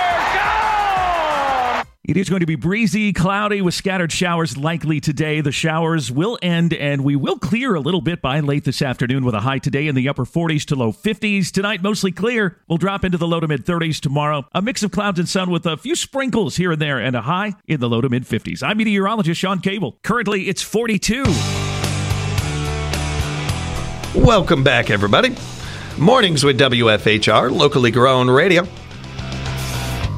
It is going to be breezy, cloudy with scattered showers likely today. The showers will end and we will clear a little bit by late this afternoon with a high today in the upper forties to low fifties. Tonight, mostly clear. We'll drop into the low to mid thirties tomorrow. A mix of clouds and sun with a few sprinkles here and there and a high in the low to mid fifties. I'm meteorologist Sean Cable. Currently, it's forty-two. Welcome back, everybody. Mornings with W F H R, locally grown radio.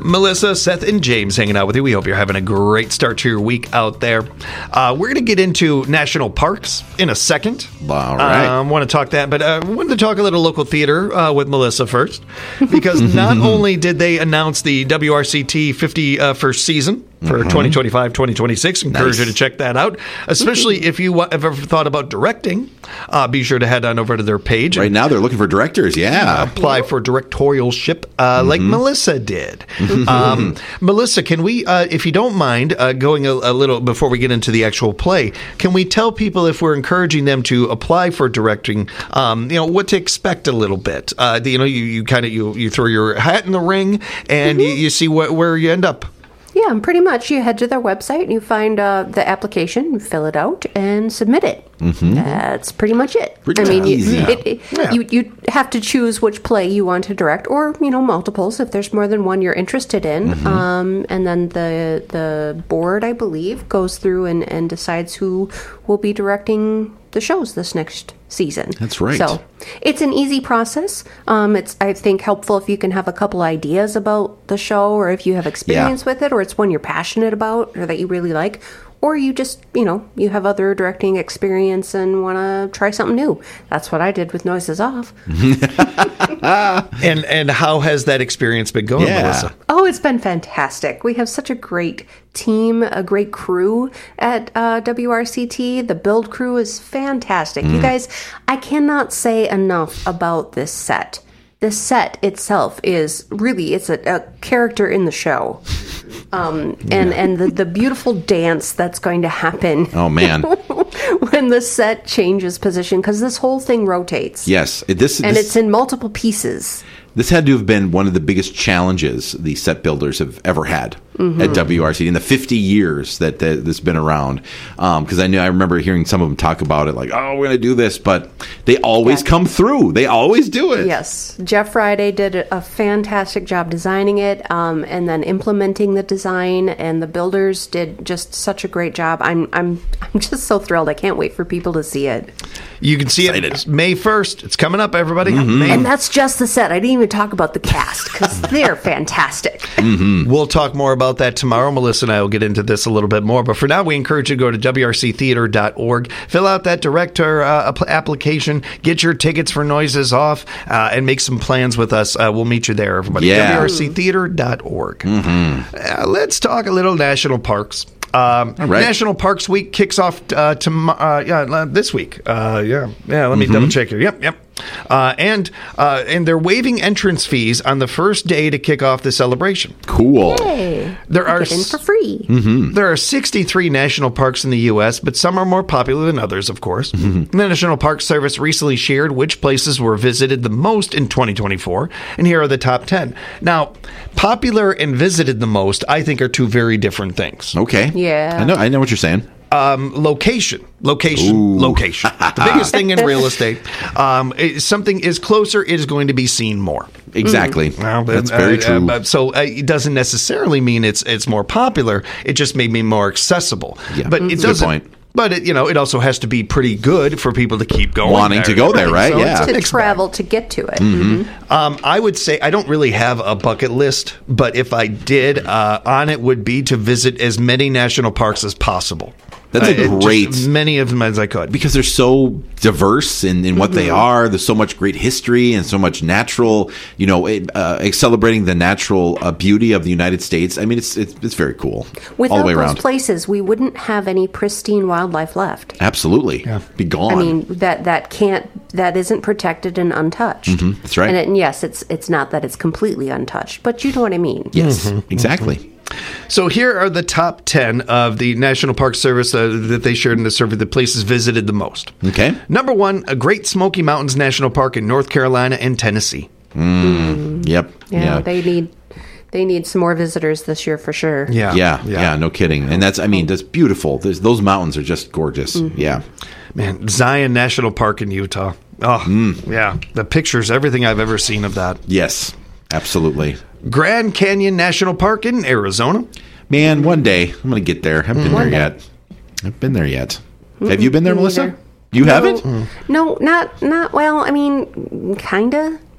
Melissa, Seth, and James hanging out with you. We hope you're having a great start to your week out there. Uh, we're going to get into national parks in a second. All right. I um, want to talk that, but I uh, wanted to talk a little local theater uh, with Melissa first, because not only did they announce the W R C T fifty-first season for mm-hmm. twenty twenty-five twenty twenty-six. Encourage nice. you to check that out, especially if you have ever thought about directing. Uh, be sure to head on over to their page. Right now, they're looking for directors, yeah. Apply for directorialship uh, mm-hmm. like Melissa did. um, Melissa, can we, uh, if you don't mind, uh, going a, a little before we get into the actual play, can we tell people if we're encouraging them to apply for directing, um, you know, what to expect a little bit? Uh, you know, you, you kind of, you, you throw your hat in the ring and mm-hmm. you, you see wh- where you end up. Yeah, pretty much. You head to their website and you find uh, the application, you fill it out, and submit it. Mm-hmm. That's pretty much it. Pretty I mean, you, easy. it, it, yeah. you you have to choose which play you want to direct, or you know, multiples if there's more than one you're interested in. Mm-hmm. Um, and then the the board, I believe, goes through and, and decides who will be directing the shows this next season. That's right. So it's an easy process. Um, it's, I think, helpful if you can have a couple ideas about the show, or if you have experience yeah. with it, or it's one you're passionate about or that you really like, or you just, you know, you have other directing experience and want to try something new. That's what I did with Noises Off. and and how has that experience been going, yeah. Melissa? Oh, it's been fantastic. We have such a great team, a great crew at uh, W R C T. The build crew is fantastic. Mm. You guys, I cannot say enough about this set. The set itself is really, it's a, a character in the show. Um, and, and the, the beautiful dance that's going to happen. Oh, man. when the set changes position, because this whole thing rotates. Yes. This, and this, it's in multiple pieces. This had to have been one of the biggest challenges the set builders have ever had mm-hmm. at W R C T in the fifty years that, that this has been around. Because um, I knew I remember hearing some of them talk about it, like, oh, we're going to do this, but they always yeah. come through. They always do it. Yes. Jeff Friday did a fantastic job designing it um, and then implementing the design, and the builders did just such a great job. I'm I'm I'm just so thrilled. I can't wait for people to see it. You can see Excited. it May first. It's coming up, everybody. Mm-hmm. May. And that's just the set. I didn't even talk about the cast because they're fantastic. Mm-hmm. We'll talk more about that tomorrow. Melissa and I will get into this a little bit more. But for now, we encourage you to go to W R C theater dot org, fill out that director uh, application, get your tickets for Noises Off, uh, and make some plans with us. Uh, we'll meet you there, everybody. Yeah. W R C theater dot org. Mm-hmm. Uh, let's talk a little national parks. Um, right. National Parks Week kicks off uh, tom- uh, yeah, this week. Uh, yeah, yeah. Let me mm-hmm. double check here. Yep, yep. Uh, and uh, and they're waiving entrance fees on the first day to kick off the celebration. Cool. Yay. There are Get in for free. Mm-hmm. There are sixty-three national parks in the U S, but some are more popular than others, of course. Mm-hmm. The National Park Service recently shared which places were visited the most in twenty twenty-four, and here are the top ten. Now, popular and visited the most, I think, are two very different things. Okay. Yeah. I know. I know what you're saying. Um, location, location, Ooh. location. The biggest thing in real estate. Um, it, something is closer, it is going to be seen more. Exactly. Mm. Well, That's uh, very uh, true. Uh, so uh, it doesn't necessarily mean it's it's more popular. It just may be more accessible. Yeah. But Mm-hmm. it That's a doesn't. good point. But it, you know, it also has to be pretty good for people to keep going, wanting there, to go there, right? So yeah, it's to travel bag. to get to it. Mm-hmm. Mm-hmm. Um, I would say I don't really have a bucket list, but if I did, uh, on it would be to visit as many national parks as possible. That's a uh, great... Just many of them as I could. Because they're so diverse in, in what mm-hmm. they are. There's so much great history and so much natural, you know, uh, celebrating the natural uh, beauty of the United States. I mean, it's it's, it's very cool. Without all the way those around. places, we wouldn't have any pristine wildlife left. Absolutely. Yeah. Be gone. I mean, that, that can't, that isn't protected and untouched. Mm-hmm. That's right. And, it, and yes, it's it's not that it's completely untouched, but you know what I mean. Yes, mm-hmm. exactly. Mm-hmm. So here are the top ten of the National Park Service uh, that they shared in the survey, the places visited the most. Okay. Number one, a Great Smoky Mountains National Park in North Carolina and Tennessee. Mm. Mm. Yep. Yeah, yeah, they need they need some more visitors this year for sure. Yeah. Yeah, yeah, yeah no kidding. And that's, I mean, that's beautiful. There's, those mountains are just gorgeous. Mm-hmm. Yeah. Man, Zion National Park in Utah. Oh, mm. yeah. The pictures, everything I've ever seen of that. Yes, absolutely. Grand Canyon National Park in Arizona. Man, one day I'm going to get there. I haven't been One there day. yet. I've been there yet. Mm-hmm. Have you been there, Me Melissa? neither. You no, haven't? Mm. No, not not well. I mean, kinda.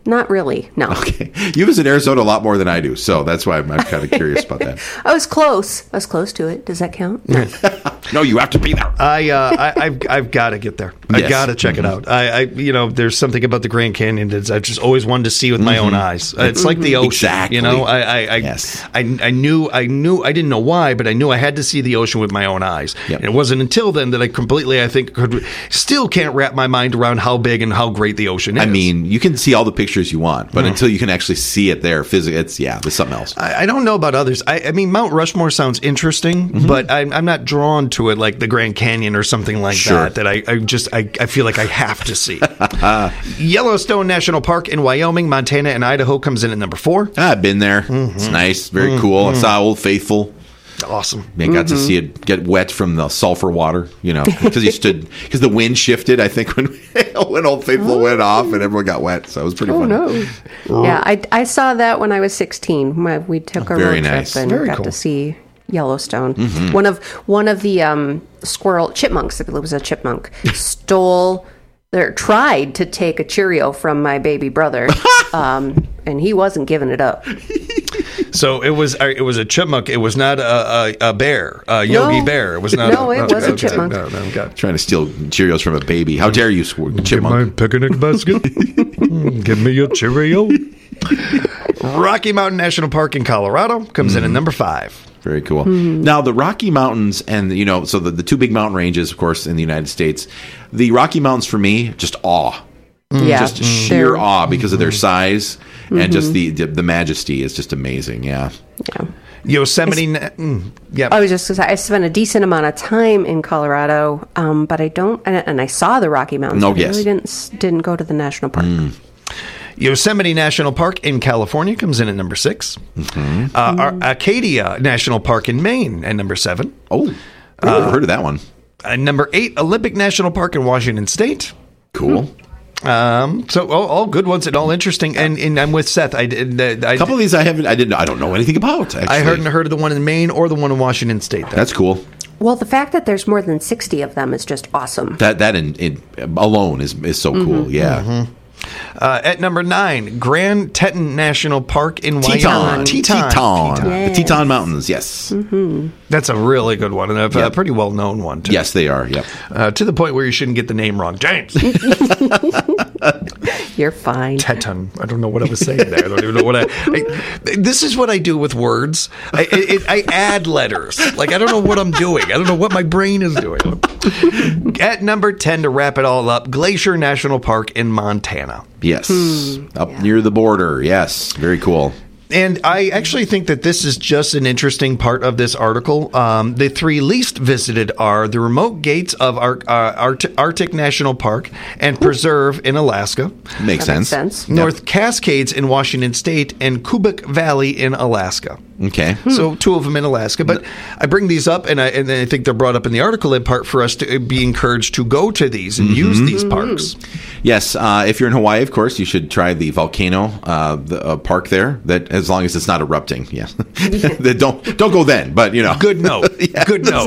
Not really, no. Okay. You visit Arizona a lot more than I do, so that's why I'm, I'm kind of curious about that. I was close. I was close to it. Does that count? No, no you have to be there. I, uh, I, I've, I've got to get there. I Yes. got to check Mm-hmm. it out. I, I, you know, there's something about the Grand Canyon that I've just always wanted to see with my Mm-hmm. own eyes. Uh, It's like the ocean, Exactly. you know. I, I, I, Yes. I, I knew, I knew, I didn't know why, but I knew I had to see the ocean with my own eyes. Yep. And it wasn't until then that I completely, I think, could still can't wrap my mind around how big and how great the ocean is. I mean, you can see all the pictures you want, but until you can actually see it there physically, it's, yeah, there's something else. I, I don't know about others. I, I mean, Mount Rushmore sounds interesting, Mm-hmm. but I'm, I'm not drawn to it like the Grand Canyon or something like Sure. that. That I, I just I, I feel like I have to see. Yellowstone National Park in Wyoming, Montana, and Idaho comes in at number four. I've been there. It's nice, very cool. I saw Old Faithful. Awesome. I got to see it get wet from the sulfur water, you know, because you stood because the wind shifted. I think when when Old Faithful went off and everyone got wet, so it was pretty Oh, fun. no. Yeah, I, I saw that when I was sixteen. My- We took a Very road nice. trip and Very got cool. to see Yellowstone. Mhm. One of one of the um, squirrel chipmunks, if it was a chipmunk, stole or tried to take a Cheerio from my baby brother, um, and he wasn't giving it up. So it was uh, it was a chipmunk. It was not a, a, a bear, a Yogi No. Bear. It was not. No, a, it was a okay, chipmunk. No, no, got it. Trying to steal Cheerios from a baby. How dare you, squ- chipmunk? picnic basket. Give me a Cheerio. Rocky Mountain National Park in Colorado comes in at number five. Very cool. Now, the Rocky Mountains and, you know, so the, the two big mountain ranges, of course, in the United States, the Rocky Mountains for me, just awe. Yeah. Just sheer They're- awe because of their size and just Mhm. the, the the majesty is just amazing. Yeah. Yeah. Yosemite. Na- mm, yeah. I was just going to say, I spent a decent amount of time in Colorado, um, but I don't, and, and I saw the Rocky Mountains. No, but I yes. really didn't, s- didn't go to the national park. Yosemite National Park in California comes in at number six. Uh, Ar- Acadia National Park in Maine at number seven. Oh, I've heard of that one. Uh, number eight, Olympic National Park in Washington State. Cool. Um, so all, all good ones and all interesting. And, and I'm with Seth. I did. Uh, I, A couple of these I haven't, I didn't, I don't know anything about. Actually. I hadn't heard of the one in Maine or the one in Washington State. Then. That's cool. Well, the fact that there's more than sixty of them is just awesome. That that in, in alone is is so cool. Yeah. Uh, at number nine, Grand Teton National Park in Teton. Wyoming. Teton. Teton. The Teton Mountains. Yes. That's a really good one and a, a Yep. pretty well known one too. Yes, they are. Yep. Uh, to the point where you shouldn't get the name wrong, James. You're fine. Teton. I don't know what I was saying there. I don't even know what I. I this is what I do with words. I, it, I add letters. Like I don't know what I'm doing. I don't know what my brain is doing. At number ten, to wrap it all up, Glacier National Park in Montana. Yes. Up near the border. Yes. Very cool. And I actually think that this is just an interesting part of this article. Um, the three least visited are the remote gates of Ar- uh, Arctic, Arctic National Park and Preserve in Alaska. Makes That makes sense. sense. North Cascades in Washington State and Kubik Valley in Alaska. Okay. So two of them in Alaska. But I bring these up, and I, and I think they're brought up in the article in part for us to be encouraged to go to these and use these parks. Yes. Uh, if you're in Hawaii, of course, you should try the volcano uh, the, uh, park there. That as long as it's not erupting. Yeah. That don't don't go then. But you know. Good note. Good note.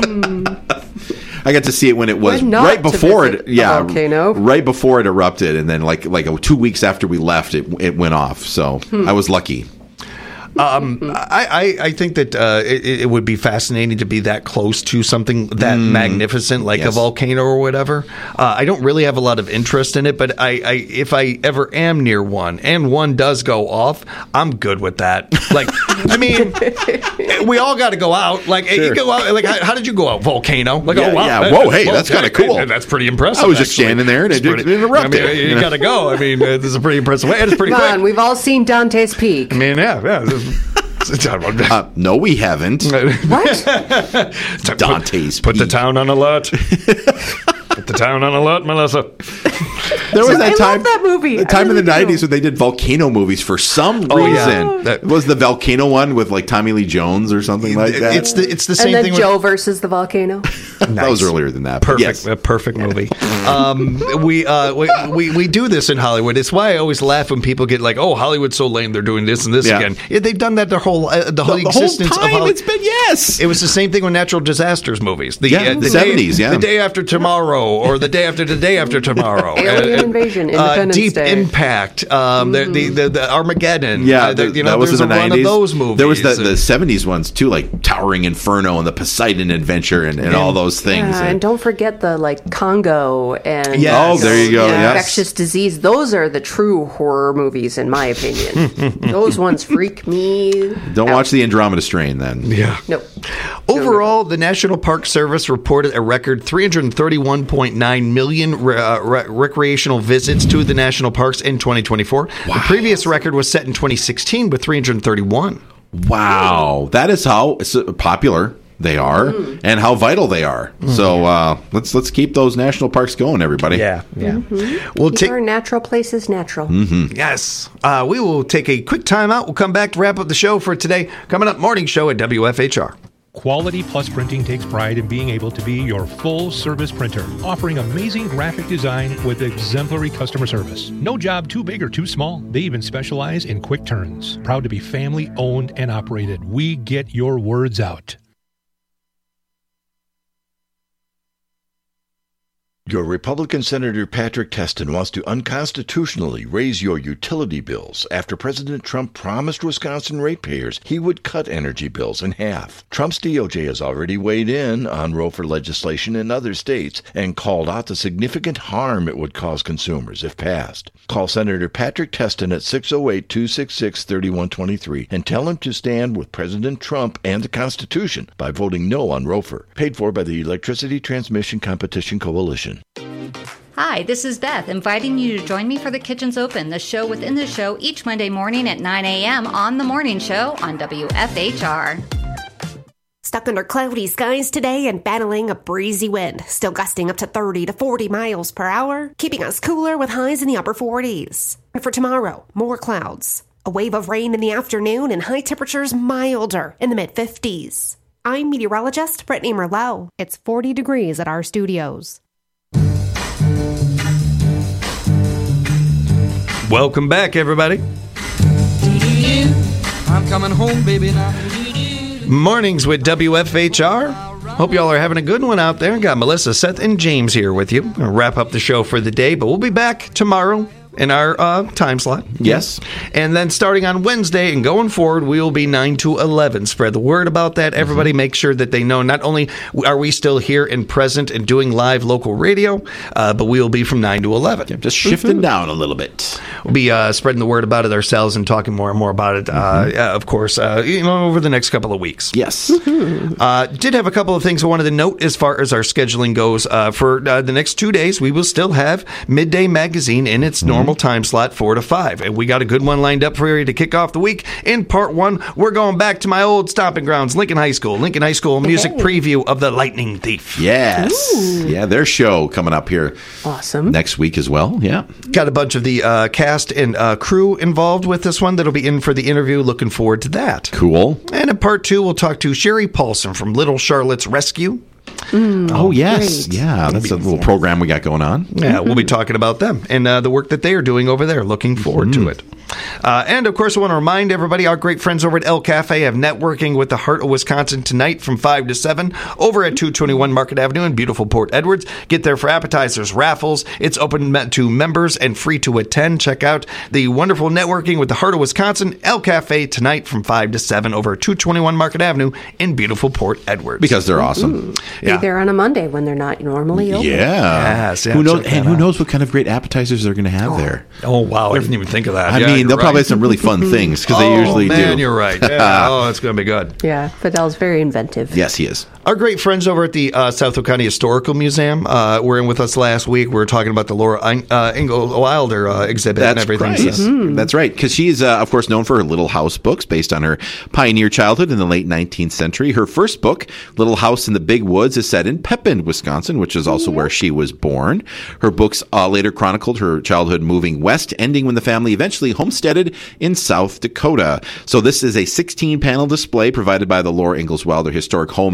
I got to see it when it was When not right to before visit it. a Yeah, volcano. right before it erupted, and then like like oh, two weeks after we left, it it went off. So I was lucky. Um, I, I, I think that uh, it, it would be fascinating to be that close to something that magnificent, like a Yes. volcano or whatever. Uh, I don't really have a lot of interest in it, but I, I, if I ever am near one and one does go off, I'm good with that. Like, I mean, we all got to go out. Like, you Sure. go out. Like, how, how did you go out? Volcano? Like, Yeah, oh wow, yeah. Whoa, hey, that's okay, kinda cool. That's pretty impressive. I was just actually. standing there and it It's didn't pretty- interrupt I mean, it, you you know? got to go. I mean, uh, this is a pretty impressive way. It's pretty Come quick. on, we've all seen Dante's Peak. I mean, yeah, yeah. Uh, no, we haven't. What? Dante's Put the Peak. town on alert. Put the town on alert, Melissa. There was I that love time. that movie. The I time in really the do. nineties when they did volcano movies for some Oh, yeah. reason. That- was the volcano one with like Tommy Lee Jones or something like that. It's the it's the And same then thing. Joe versus the volcano. That was Nice. earlier than that. but Perfect, Yes. a perfect movie. Um, we, uh, we we we do this in Hollywood. It's why I always laugh when people get like, "Oh, Hollywood's so lame; they're doing this and this Yeah. again." Yeah, they've done that their whole uh, the, whole The, the whole existence of time Hollywood. it's been yes. It was the same thing with natural disasters movies. The, Yeah, uh, the seventies, day, yeah. the day after tomorrow, tomorrow or the day after the day after tomorrow. Alien Invasion, Independence uh, Deep Day. Impact, um, mm-hmm. the, the, the Armageddon. Yeah, uh, the, you know, that was there's in the a run nineties. of those movies. There was the, the seventies ones too, like Towering Inferno and the Poseidon Adventure and, and, and all those things. Yeah, and, and don't forget the like Congo and yes. Oh, there you go. Yeah, Yes. Infectious Disease. Those are the true horror movies, in my opinion. Those ones freak me. Don't out. watch the Andromeda Strain then. Yeah. Nope. Overall, the National Park Service reported a record three hundred thirty-one point nine million re- uh, re- recreational visits to the national parks in twenty twenty-four. Wow. The previous record was set in twenty sixteen with three hundred thirty-one. Wow. That is how popular they are mm. and how vital they are. Mm. So uh, let's let's keep those national parks going, everybody. Yeah, yeah. Mm-hmm. We'll keep take our natural places natural. Mm-hmm. Yes. Uh, we will take a quick time out. We'll come back to wrap up the show for today. Coming up, morning show at W F H R. Quality Plus Printing takes pride in being able to be your full-service printer, offering amazing graphic design with exemplary customer service. No job too big or too small. They even specialize in quick turns. Proud to be family-owned and operated. We get your words out. Your Republican Senator Patrick Testin wants to unconstitutionally raise your utility bills after President Trump promised Wisconsin ratepayers he would cut energy bills in half. Trump's D O J has already weighed in on ROFR legislation in other states and called out the significant harm it would cause consumers if passed. Call Senator Patrick Testin at six oh eight, two six six, three one two three and tell him to stand with President Trump and the Constitution by voting no on ROFR. Paid for by the Electricity Transmission Competition Coalition. Hi, this is Beth, inviting you to join me for The Kitchen's Open, the show within the show each Monday morning at nine a.m. on The Morning Show on W F H R. Stuck under cloudy skies today and battling a breezy wind, still gusting up to thirty to forty miles per hour, keeping us cooler with highs in the upper forties. And for tomorrow, more clouds, a wave of rain in the afternoon, and high temperatures milder in the mid-fifties. I'm meteorologist Brittany Merlot. It's forty degrees at our studios. Welcome back, everybody. I'm coming home, baby, now. Mornings with W F H R. Hope y'all are having a good one out there. Got Melissa, Seth, and James here with you. I'll wrap up the show for the day, but we'll be back tomorrow in our uh, time slot. Yes. And then starting on Wednesday and going forward, we will be nine to eleven. Spread the word about that. Everybody mm-hmm. make sure that they know not only are we still here and present and doing live local radio, uh, but we will be from nine to eleven. Yeah, just shifting mm-hmm. down a little bit. We'll be uh, spreading the word about it ourselves and talking more and more about it, mm-hmm. uh, of course, uh, you know, over the next couple of weeks. Yes. Mm-hmm. Uh, did have a couple of things I wanted to note as far as our scheduling goes. Uh, for uh, the next two days, we will still have Midday Magazine in its mm-hmm. normal time slot, four to five. And we got a good one lined up for you to kick off the week. In part one, we're going back to my old stomping grounds, Lincoln High School. Lincoln High School music hey. preview of The Lightning Thief. Yes. Ooh. Yeah, their show coming up here awesome next week as well. Yeah. Got a bunch of the uh, cast and uh, crew involved with this one that'll be in for the interview. Looking forward to that. Cool. And in part two, we'll talk to Sherry Paulson from Little Charlotte's Rescue. Mm, oh, yes. great. Yeah, that's a little yes. program we got going on. Yeah, mm-hmm. we'll be talking about them and uh, the work that they are doing over there. Looking forward mm-hmm. to it. Uh, and, of course, I want to remind everybody, our great friends over at El Cafe have networking with the Heart of Wisconsin tonight from five to seven over at two twenty-one Market Avenue in beautiful Port Edwards. Get there for appetizers, raffles. It's open to members and free to attend. Check out the wonderful networking with the Heart of Wisconsin, El Cafe, tonight from five to seven over at two twenty-one Market Avenue in beautiful Port Edwards. Because they're awesome. Ooh. Yeah. Be there on a Monday when they're not normally open. Yeah. Yes, yeah who knows, and who out. knows what kind of great appetizers they're going to have oh. there. Oh, wow. I didn't even think of that. I yeah, mean, they'll right. probably have some really fun things because oh, they usually man, do. Man, you're right. Yeah. oh, it's going to be good. Yeah, Fidel's very inventive. Yes, he is. Our great friends over at the uh, Southfield County Historical Museum uh, were in with us last week. We were talking about the Laura uh, Ingalls Wilder uh, exhibit That's and everything. Right. So. Mm-hmm. That's right, because she's, uh, of course, known for her Little House books based on her pioneer childhood in the late nineteenth century. Her first book, Little House in the Big Woods, is set in Pepin, Wisconsin, which is also yeah. where she was born. Her books uh, later chronicled her childhood moving west, ending when the family eventually homesteaded in South Dakota. So this is a sixteen-panel display provided by the Laura Ingalls Wilder Historic Home and Museum.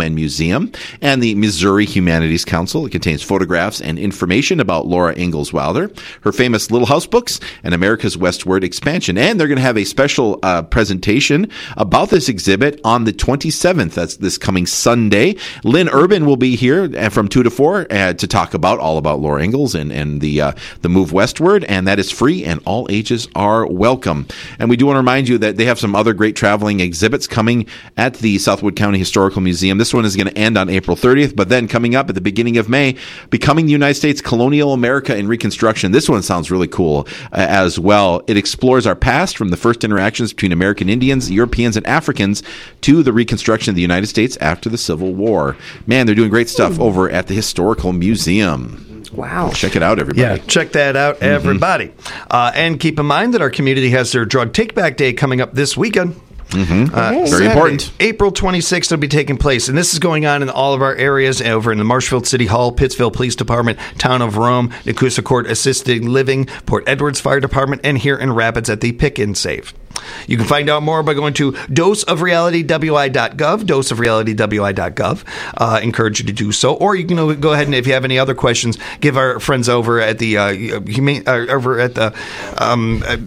Museum and the Missouri Humanities Council. It contains photographs and information about Laura Ingalls Wilder, her famous Little House books, and America's Westward Expansion. And they're going to have a special uh, presentation about this exhibit on the twenty-seventh. That's this coming Sunday. Lynn Urban will be here from two to four uh, to talk about all about Laura Ingalls and, and the uh, the move westward. And that is free, and all ages are welcome. And we do want to remind you that they have some other great traveling exhibits coming at the Southwood County Historical Museum. This one is going to end on April thirtieth, but then coming up at the beginning of May, Becoming the United States, Colonial America and Reconstruction. This one sounds really cool uh, as well. It explores our past from the first interactions between American Indians, Europeans, and Africans to the reconstruction of the United States after the Civil War. Man, they're doing great stuff over at the Historical Museum. Wow. Check it out, everybody. Yeah, check that out, everybody. Mm-hmm. Uh, and keep in mind that our community has their Drug Take-Back Day coming up this weekend. Mm-hmm. Uh, Very Saturday, important. April twenty-sixth will be taking place, and this is going on in all of our areas over in the Marshfield City Hall, Pittsville Police Department, Town of Rome, Nakusa Court Assisted Living, Port Edwards Fire Department, and here in Rapids at the Pick and Save. You can find out more by going to dose of reality w i dot gov, dose of reality w i dot gov. Uh, encourage you to do so. Or you can go ahead and, if you have any other questions, give our friends over at the, uh, humane, uh, over at the, um, uh,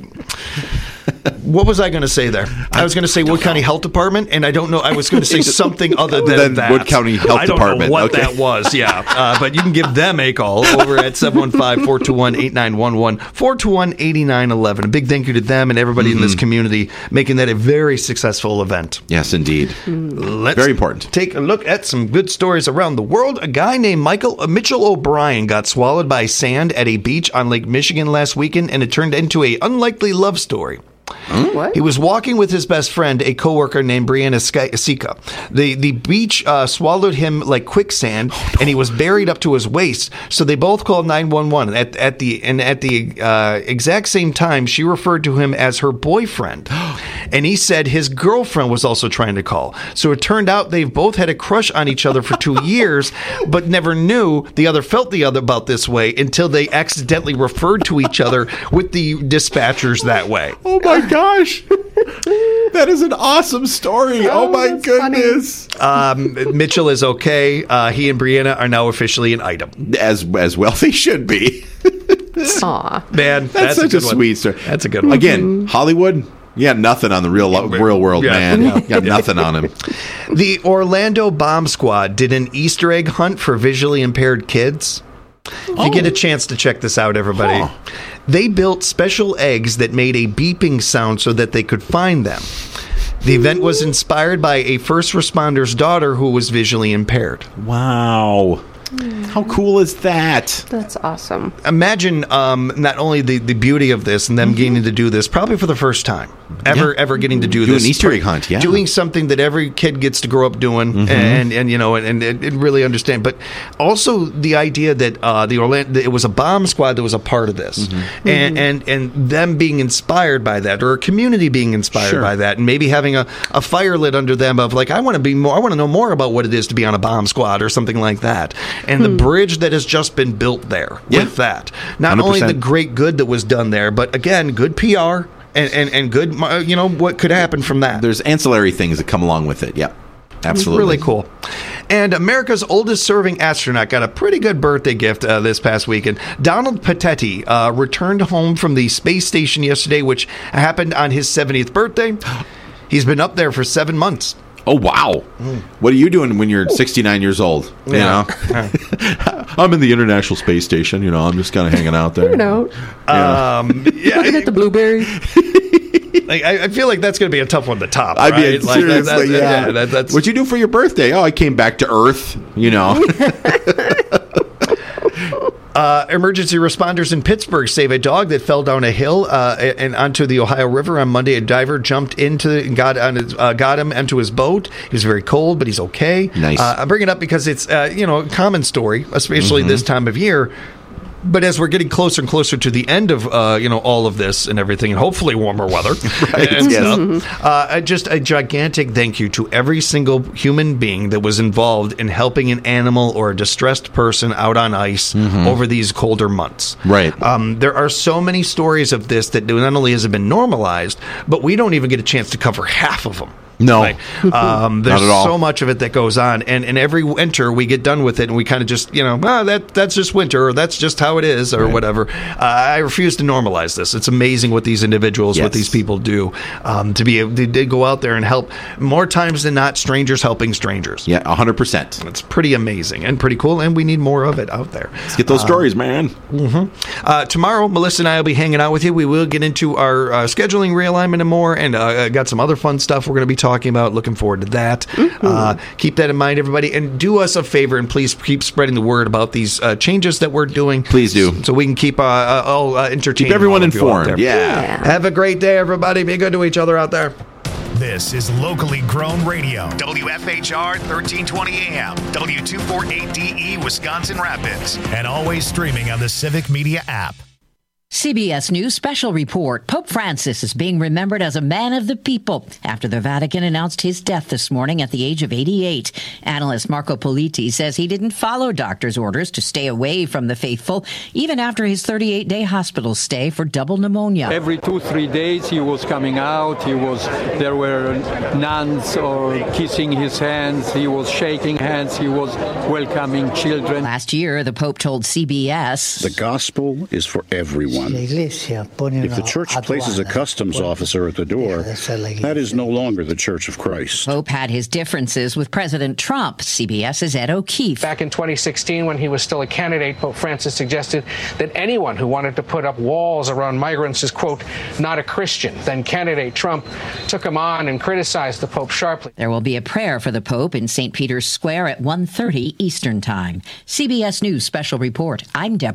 what was I going to say there? I was going to say Wood County Health Department, and I don't know. I was going to say something other than then that. Wood County Health I don't Department. know what Okay. that was, yeah. Uh, but you can give them a call over at seven one five, four two one, eight nine one one, four two one, eight nine one one. A big thank you to them and everybody mm-hmm. in this community making that a very successful event. Yes, indeed. Let's Very important. Take a look at some good stories around the world. A guy named Michael uh, Mitchell O'Brien got swallowed by sand at a beach on Lake Michigan last weekend, and it turned into a unlikely love story. What? He was walking with his best friend, a coworker named Brianna Sika. The the beach uh, swallowed him like quicksand, oh, no. and he was buried up to his waist. So they both called nine one one. At at the and at the uh, exact same time, she referred to him as her boyfriend, and he said his girlfriend was also trying to call. So it turned out they've both had a crush on each other for two years, but never knew the other felt the other about this way until they accidentally referred to each other with the dispatchers that way. Oh my gosh. That is an awesome story. Oh, oh my goodness. Um, Mitchell is okay. Uh, he and Brianna are now officially an item. As as well they should be. Aw. Man, that's, that's such a, a, good sweet one. story. That's a good one. Again, Hollywood, you got nothing on the real real world, Yeah. man. You got nothing on him. The Orlando Bomb Squad did an Easter egg hunt for visually impaired kids. If you Oh. get a chance to check this out, everybody. Huh. They built special eggs that made a beeping sound so that they could find them. The event was inspired by a first responder's daughter who was visually impaired. Wow. How cool is that? That's awesome. Imagine um, not only the, the beauty of this and them mm-hmm. getting to do this, probably for the first time, ever Yeah. ever getting to do, Do this. an Easter egg hunt, yeah. Doing something that every kid gets to grow up doing Mhm. and, and, you know, and, and, and really understand. But also the idea that uh, the Orlando, it was a bomb squad that was a part of this. Mm-hmm. And, and, and them being inspired by that, or a community being inspired Sure. by that, and maybe having a, a fire lit under them of like, I want to be more, I want to know more about what it is to be on a bomb squad or something like that. And the bridge that has just been built there Yeah. with that. Not one hundred percent. only the great good that was done there, but again, good P R and, and, and good, uh, you know, what could happen from that. There's ancillary things that come along with it. Yep. Absolutely. Really cool. And America's oldest serving astronaut got a pretty good birthday gift uh, this past weekend. Donald Pettetti uh, returned home from the space station yesterday, which happened on his seventieth birthday. He's been up there for seven months. Oh, wow. Mm. What are you doing when you're sixty-nine years old? You Yeah. know? I'm in the International Space Station. You know, I'm just kind of hanging out there. You know. Yeah. Um, yeah, Looking at the blueberry. like, I, I feel like that's going to be a tough one to top. I right? mean, like, seriously, that, that, yeah. yeah that, that's What'd you do for your birthday? Oh, I came back to Earth, you know. Uh, emergency responders in Pittsburgh save a dog that fell down a hill uh, and onto the Ohio River on Monday. A diver jumped into and got on his, uh, got him into his boat. He was very cold, but he's okay. Nice. Uh, I bring it up because it's uh, you know a common story, especially Mm-hmm. this time of year. But as we're getting closer and closer to the end of uh, you know all of this and everything, and hopefully warmer weather, Right, and yes. stuff, uh, just a gigantic thank you to every single human being that was involved in helping an animal or a distressed person out on ice Mhm. over these colder months. Right. Um, there are so many stories of this that not only has it been normalized, but we don't even get a chance to cover half of them. No, Like, um, there's Not at all. so much of it that goes on, and, and every winter we get done with it, and we kind of just, you know, oh, that that's just winter, or that's just how it is, or Right. whatever. Uh, I refuse to normalize this. It's amazing what these individuals, what Yes. these people do, um, to be able to, to go out there and help. More times than not, strangers helping strangers. Yeah, one hundred percent. It's pretty amazing and pretty cool, and we need more of it out there. Let's get those Uh, stories, man. Mm-hmm. Uh, tomorrow, Melissa and I will be hanging out with you. We will get into our uh, scheduling realignment and more, and uh, got some other fun stuff we're going to be talking about. Looking forward to that. Mm-hmm. Uh, keep that in mind, everybody, and do us a favor and please keep spreading the word about these uh, changes that we're doing. Please do, so we can keep uh, uh, all uh, entertaining. Keep everyone all of you out informed. there. Yeah. Have a great day, everybody. Be good to each other out there. This is locally grown radio. W F H R thirteen twenty A M, W two forty-eight D E, Wisconsin Rapids, and always streaming on the Civic Media app. C B S News special report. Pope Francis is being remembered as a man of the people after the Vatican announced his death this morning at the age of eighty-eight. Analyst Marco Politi says he didn't follow doctors' orders to stay away from the faithful, even after his thirty-eight day hospital stay for double pneumonia. Every two, three days he was coming out. He was, there were nuns or kissing his hands. He was shaking hands. He was welcoming children. Last year, the Pope told C B S, "The gospel is for everyone. If the church places a customs officer at the door, that is no longer the Church of Christ." Pope had his differences with President Trump. CBS's Ed O'Keefe. Back in twenty sixteen, when he was still a candidate, Pope Francis suggested that anyone who wanted to put up walls around migrants is, quote, not a Christian. Then candidate Trump took him on and criticized the Pope sharply. There will be a prayer for the Pope in Saint Peter's Square at one thirty Eastern Time. C B S News special report. I'm Deborah.